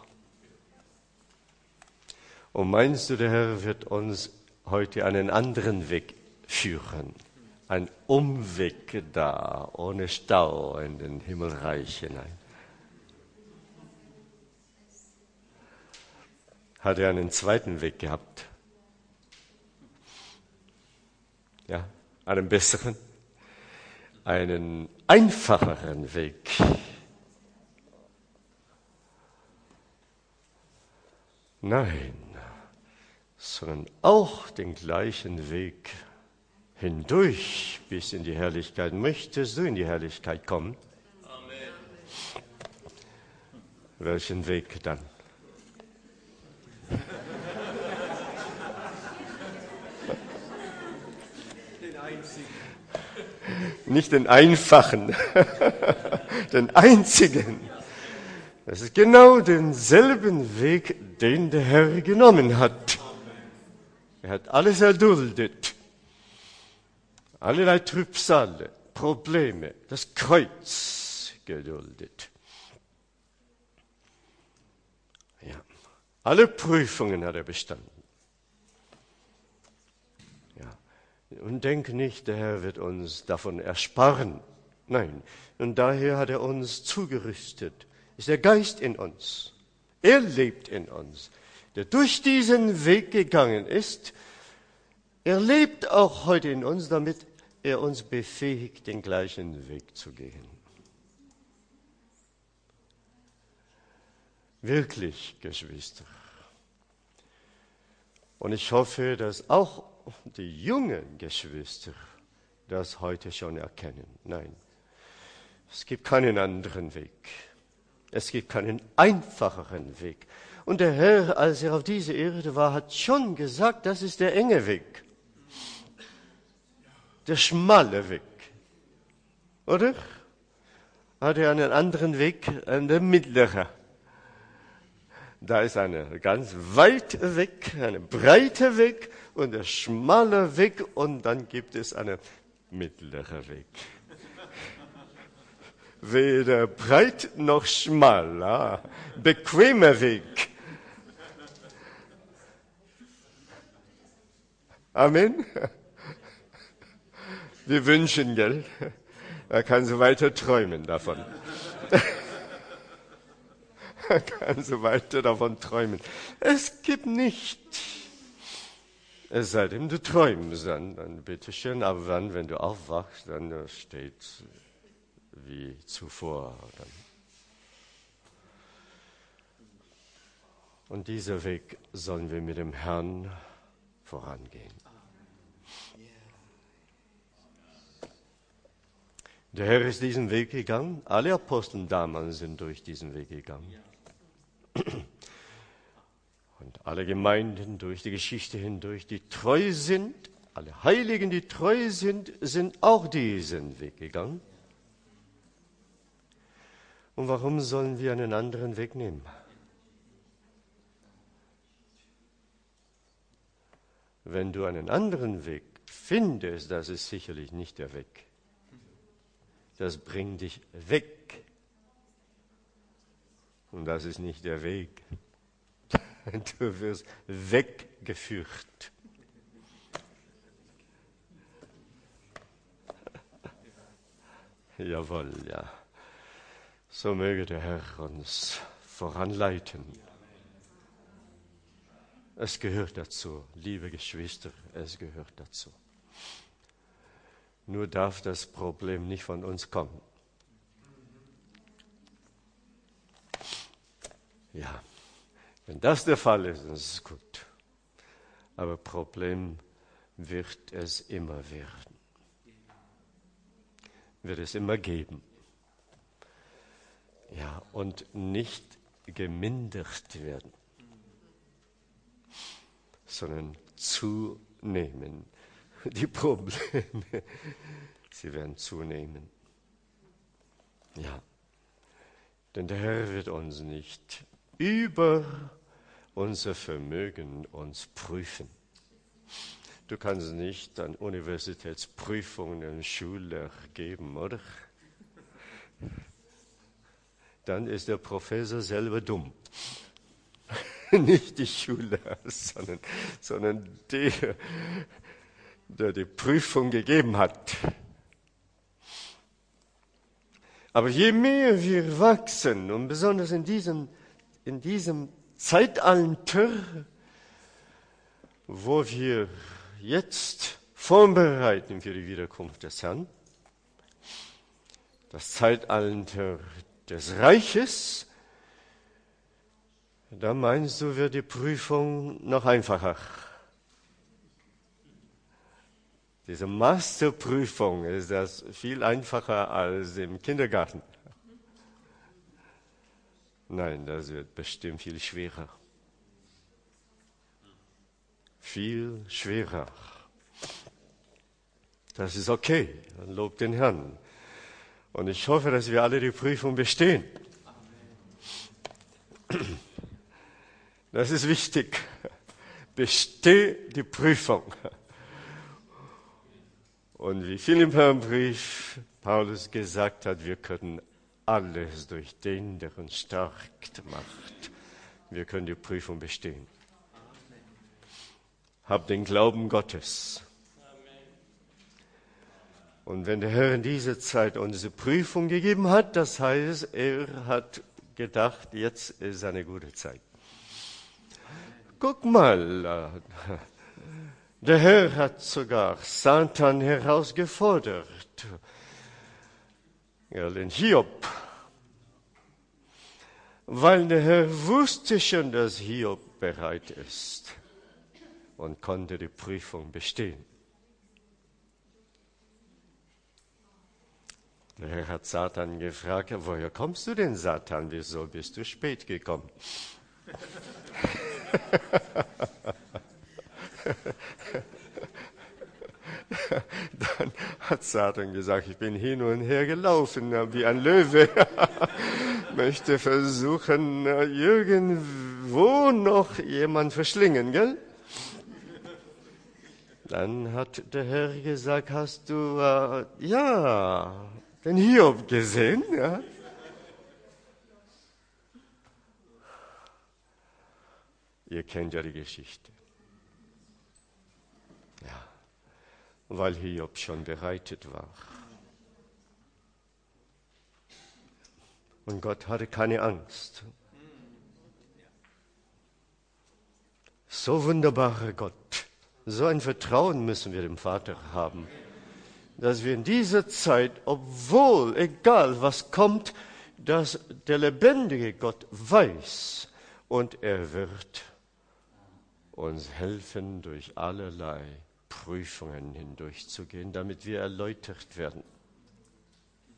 Und meinst du, der Herr wird uns heute einen anderen Weg führen? Ein Umweg da, ohne Stau in den Himmelreich hinein. Hat er einen zweiten Weg gehabt? Ja, einen besseren, einen einfacheren Weg. Nein, sondern auch den gleichen Weg hindurch bis in die Herrlichkeit. Möchtest du in die Herrlichkeit kommen? Amen. Welchen Weg dann? Den einzigen. Nicht den einfachen, den einzigen. Es ist genau denselben Weg, den der Herr genommen hat. Er hat alles erduldet. Allerlei Trübsale, Probleme, das Kreuz geduldet. Ja. Alle Prüfungen hat er bestanden. Ja. Und denk nicht, der Herr wird uns davon ersparen. Nein. Und daher hat er uns zugerüstet. Ist der Geist in uns. Er lebt in uns, der durch diesen Weg gegangen ist. Er lebt auch heute in uns, damit er uns befähigt, den gleichen Weg zu gehen. Wirklich, Geschwister. Und ich hoffe, dass auch die jungen Geschwister das heute schon erkennen. Nein, es gibt keinen anderen Weg. Es gibt keinen einfacheren Weg. Und der Herr, als er auf dieser Erde war, hat schon gesagt, das ist der enge Weg. Der schmale Weg. Oder? Hat er einen anderen Weg, der mittlere. Da ist ein ganz weiter Weg, ein breiter Weg und ein schmaler Weg und dann gibt es einen mittleren Weg. Weder breit noch schmal, ah, bequemer Weg. Amen. Wir wünschen, gell? Er kann so weiter träumen davon. Er kann so weiter davon träumen. Es gibt nicht. Es sei denn, du träumst dann, dann bitteschön, aber dann, wenn du aufwachst, dann steht wie zuvor. Und dieser Weg sollen wir mit dem Herrn vorangehen. Der Herr ist diesen Weg gegangen. Alle Apostel damals sind durch diesen Weg gegangen. Und alle Gemeinden durch die Geschichte hindurch, die treu sind, alle Heiligen, die treu sind, sind auch diesen Weg gegangen. Und warum sollen wir einen anderen Weg nehmen? Wenn du einen anderen Weg findest, das ist sicherlich nicht der Weg. Das bringt dich weg. Und das ist nicht der Weg. Du wirst weggeführt. Jawohl, ja. So möge der Herr uns voranleiten. Es gehört dazu, liebe Geschwister, es gehört dazu. Nur darf das Problem nicht von uns kommen. Ja, wenn das der Fall ist, dann ist es gut. Aber Problem wird es immer werden. Wird es immer geben. Ja, und nicht gemindert werden, sondern zunehmen. Die Probleme, sie werden zunehmen. Ja, denn der Herr wird uns nicht über unser Vermögen uns prüfen. Du kannst nicht an Universitätsprüfungen einen Schüler geben, oder? Dann ist der Professor selber dumm. Nicht die Schüler, sondern, sondern der, der die Prüfung gegeben hat. Aber je mehr wir wachsen, und besonders in diesem, in diesem Zeitalter, wo wir jetzt vorbereiten für die Wiederkunft des Herrn, das Zeitalter des Reiches, da meinst du, wird die Prüfung noch einfacher. Diese Masterprüfung ist das viel einfacher als im Kindergarten. Nein, das wird bestimmt viel schwerer. Viel schwerer. Das ist okay, dann lobt den Herrn. Und ich hoffe, dass wir alle die Prüfung bestehen. Das ist wichtig. Besteh die Prüfung. Und wie Philipper im Brief Paulus gesagt hat, wir können alles durch den, der uns stark macht. Wir können die Prüfung bestehen. Hab den Glauben Gottes. Und wenn der Herr in dieser Zeit uns diese Prüfung gegeben hat, das heißt, er hat gedacht, jetzt ist eine gute Zeit. Guck mal, der Herr hat sogar Satan herausgefordert. Ja, den Hiob. Weil der Herr wusste schon, dass Hiob bereit ist und konnte die Prüfung bestehen. Der Herr hat Satan gefragt, woher kommst du denn, Satan? Wieso bist du spät gekommen? Dann hat Satan gesagt, ich bin hin und her gelaufen wie ein Löwe. Möchte versuchen, irgendwo noch jemand verschlingen, gell? Dann hat der Herr gesagt, hast du, äh, ja, den Hiob gesehen? Ja? Ihr kennt ja die Geschichte. Ja, weil Hiob schon bereitet war. Und Gott hatte keine Angst. So wunderbarer Gott. So ein Vertrauen müssen wir dem Vater haben, dass wir in dieser Zeit, obwohl, egal was kommt, dass der lebendige Gott weiß und er wird uns helfen, durch allerlei Prüfungen hindurchzugehen, damit wir erläutert werden.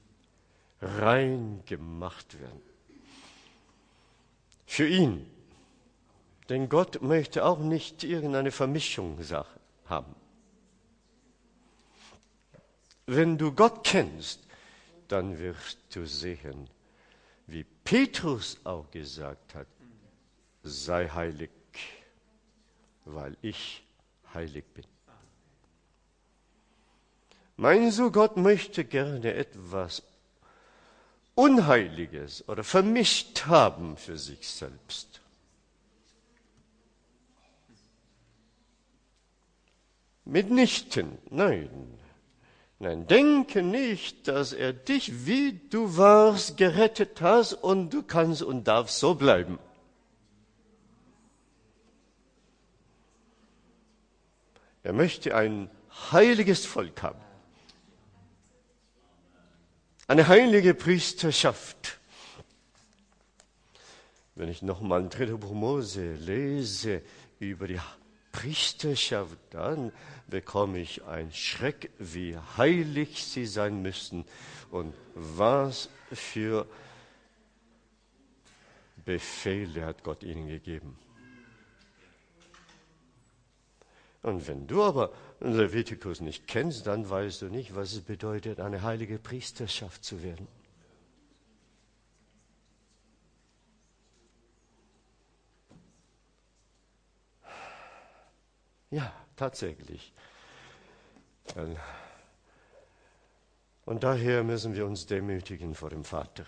rein gemacht werden. Für ihn. Denn Gott möchte auch nicht irgendeine Vermischung haben. Wenn du Gott kennst, dann wirst du sehen, wie Petrus auch gesagt hat, sei heilig, weil ich heilig bin. Meinst du, Gott möchte gerne etwas Unheiliges oder vermischt haben für sich selbst? Mitnichten, nein. Nein, denke nicht, dass er dich, wie du warst, gerettet hast und du kannst und darfst so bleiben. Er möchte ein heiliges Volk haben. Eine heilige Priesterschaft. Wenn ich nochmal in dritte Buch Mose lese über die Priesterschaft, dann bekomme ich einen Schreck, wie heilig sie sein müssen und was für Befehle hat Gott ihnen gegeben. Und wenn du aber Levitikus nicht kennst, dann weißt du nicht, was es bedeutet, eine heilige Priesterschaft zu werden. Ja, tatsächlich. Und daher müssen wir uns demütigen vor dem Vater.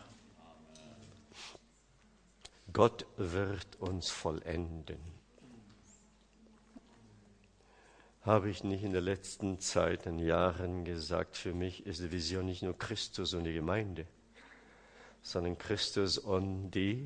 Gott wird uns vollenden. Habe ich nicht in der letzten Zeit, in Jahren gesagt, für mich ist die Vision nicht nur Christus und die Gemeinde, sondern Christus und die,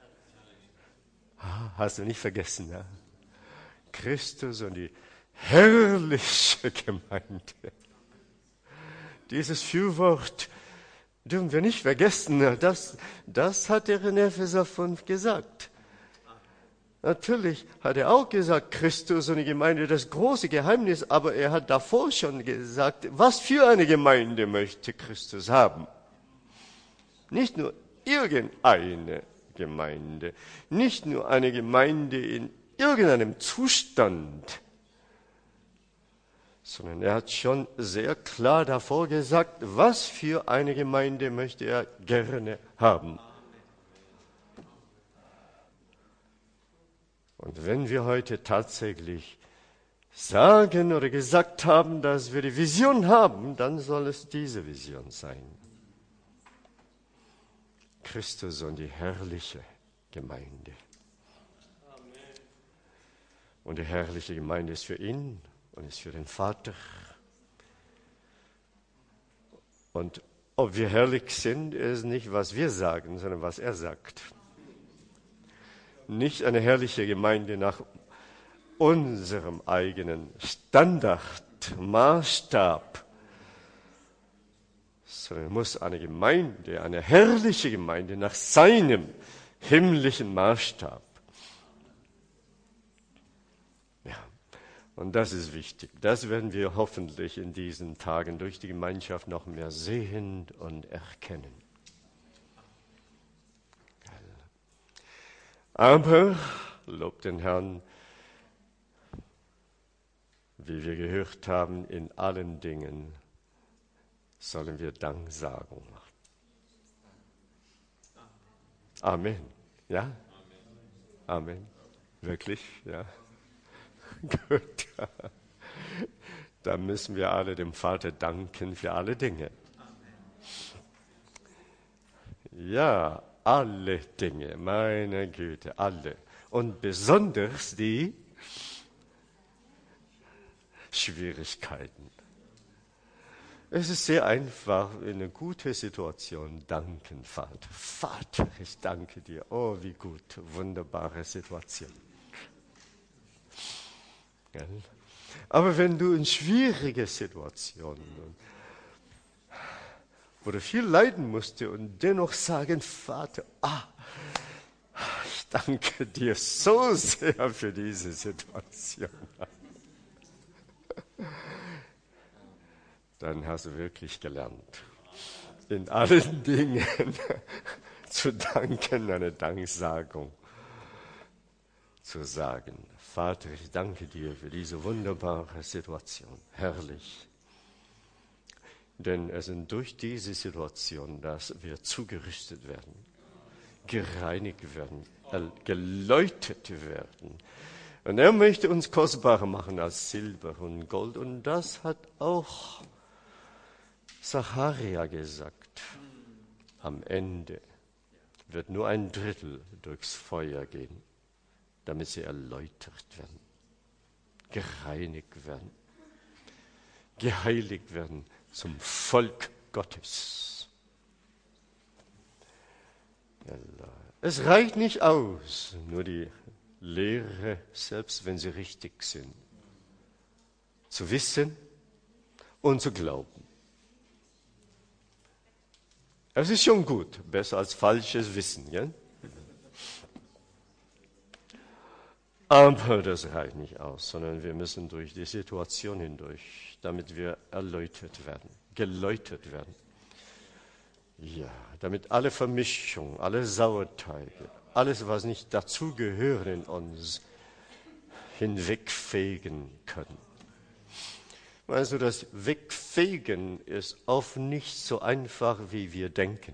ah, hast du nicht vergessen, ja? Christus und die herrliche Gemeinde. Dieses Fürwort dürfen wir nicht vergessen. Das, das hat er in Epheser fünf gesagt. Natürlich hat er auch gesagt, Christus und die Gemeinde, das große Geheimnis, aber er hat davor schon gesagt, was für eine Gemeinde möchte Christus haben. Nicht nur irgendeine Gemeinde, nicht nur eine Gemeinde in irgendeinem Zustand, sondern er hat schon sehr klar davor gesagt, was für eine Gemeinde möchte er gerne haben. Und wenn wir heute tatsächlich sagen oder gesagt haben, dass wir die Vision haben, dann soll es diese Vision sein. Christus und die herrliche Gemeinde. Und die herrliche Gemeinde ist für ihn und ist für den Vater. Und ob wir herrlich sind, ist nicht, was wir sagen, sondern was er sagt. Nicht eine herrliche Gemeinde nach unserem eigenen Standard, Maßstab, sondern muss eine Gemeinde, eine herrliche Gemeinde nach seinem himmlischen Maßstab. Ja, und das ist wichtig. Das werden wir hoffentlich in diesen Tagen durch die Gemeinschaft noch mehr sehen und erkennen. Aber, lob den Herrn, wie wir gehört haben, in allen Dingen sollen wir Danksagung machen. Amen. Ja? Amen. Wirklich? Ja. Gut. Da müssen wir alle dem Vater danken für alle Dinge. Ja, alle Dinge, meine Güte, alle. Und besonders die Schwierigkeiten. Es ist sehr einfach, in einer guten Situation danken, Vater. Vater, ich danke dir. Oh, wie gut, wunderbare Situation. Ja. Aber wenn du in schwierige Situationen, wo du viel leiden musst und dennoch sagen, Vater, ah, ich danke dir so sehr für diese Situation. Dann hast du wirklich gelernt. in allen Dingen zu danken, eine Danksagung zu sagen. Vater, ich danke dir für diese wunderbare Situation. Herrlich. Denn es ist durch diese Situation, dass wir zugerüstet werden, gereinigt werden, geläutet werden. Und er möchte uns kostbarer machen als Silber und Gold. Und das hat auch Zacharia gesagt. Am Ende wird nur ein Drittel durchs Feuer gehen, damit sie erläutert werden, gereinigt werden, geheiligt werden zum Volk Gottes. Es reicht nicht aus, nur die Lehre, selbst wenn sie richtig sind, zu wissen und zu glauben. Es ist schon gut, besser als falsches Wissen. Ja? Aber das reicht nicht aus, sondern wir müssen durch die Situation hindurch, damit wir erläutert werden, geläutert werden. Ja, damit alle Vermischung, alle Sauerteige, alles, was nicht dazugehört in uns, hinwegfegen können. Weißt du, das Wegfegen ist oft nicht so einfach, wie wir denken.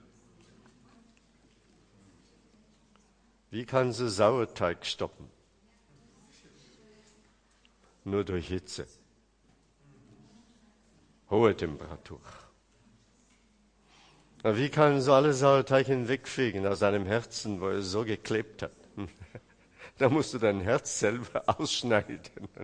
Wie kannst du Sauerteig stoppen? Nur durch Hitze. Hohe Temperatur. Aber wie kannst du alle Sauerteig hinwegfegen aus deinem Herzen, wo es so geklebt hat? Da musst du dein Herz selber ausschneiden.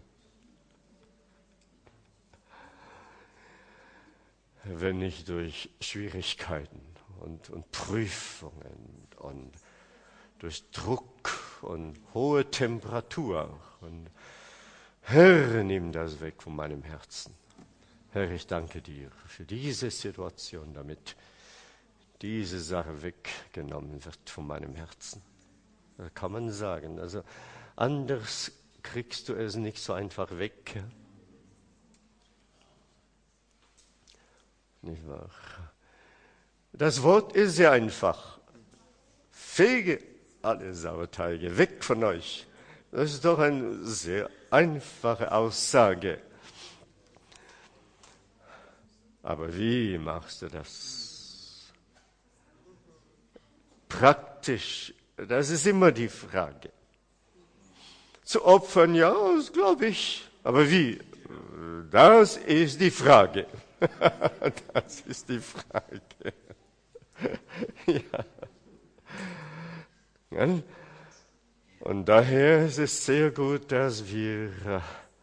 Wenn nicht durch Schwierigkeiten und, und Prüfungen und durch Druck und hohe Temperatur. Und Herr, nimm das weg von meinem Herzen. Herr, ich danke dir für diese Situation, damit diese Sache weggenommen wird von meinem Herzen. Das kann man sagen. Also anders kriegst du es nicht so einfach weg. Nicht wahr? Das Wort ist sehr einfach. Fege alle Sauerteige weg von euch. Das ist doch eine sehr einfache Aussage. Aber wie machst du das? Praktisch, das ist immer die Frage. Zu opfern, ja, das glaube ich. Aber wie? Das ist die Frage. Das ist die Frage. Ja. Ja. Und daher ist es sehr gut, dass wir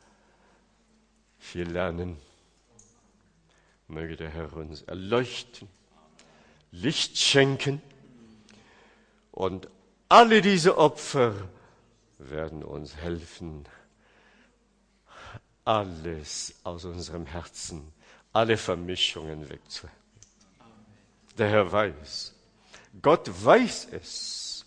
viel lernen. Möge der Herr uns erleuchten, Licht schenken. Und alle diese Opfer werden uns helfen, alles aus unserem Herzen, alle Vermischungen wegzuhaben. Der Herr weiß, Gott weiß es.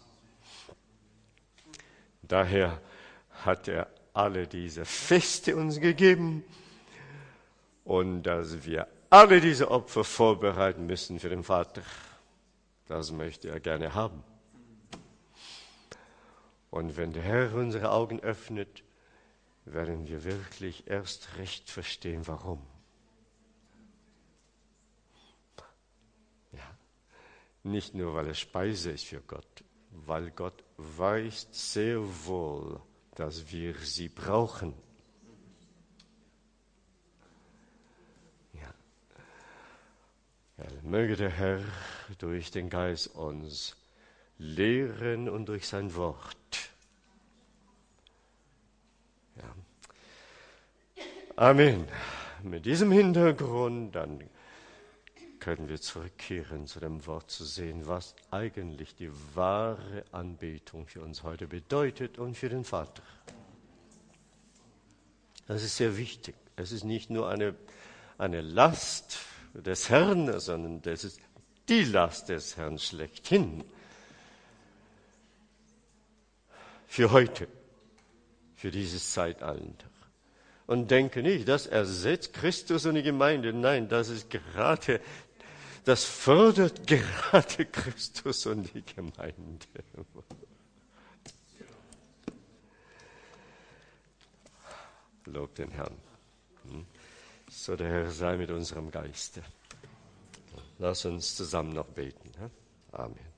Daher hat er alle diese Feste uns gegeben und dass wir alle diese Opfer vorbereiten müssen für den Vater. Das möchte er gerne haben. Und wenn der Herr unsere Augen öffnet, werden wir wirklich erst recht verstehen, warum. Ja. Nicht nur, weil es Speise ist für Gott, weil Gott weiß sehr wohl, dass wir sie brauchen. Ja. Ja, möge der Herr durch den Geist uns lehren und durch sein Wort. Ja. Amen. Mit diesem Hintergrund, dann können wir zurückkehren zu dem Wort zu sehen, was eigentlich die wahre Anbetung für uns heute bedeutet und für den Vater. Das ist sehr wichtig. Es ist nicht nur eine, eine Last des Herrn, sondern das ist die Last des Herrn schlechthin. Für heute, für dieses Zeitalter. Und denke nicht, das ersetzt Christus und die Gemeinde. Nein, das ist gerade das fördert gerade Christus und die Gemeinde. Lob den Herrn. So, der Herr sei mit unserem Geiste. Lass uns zusammen noch beten. Amen.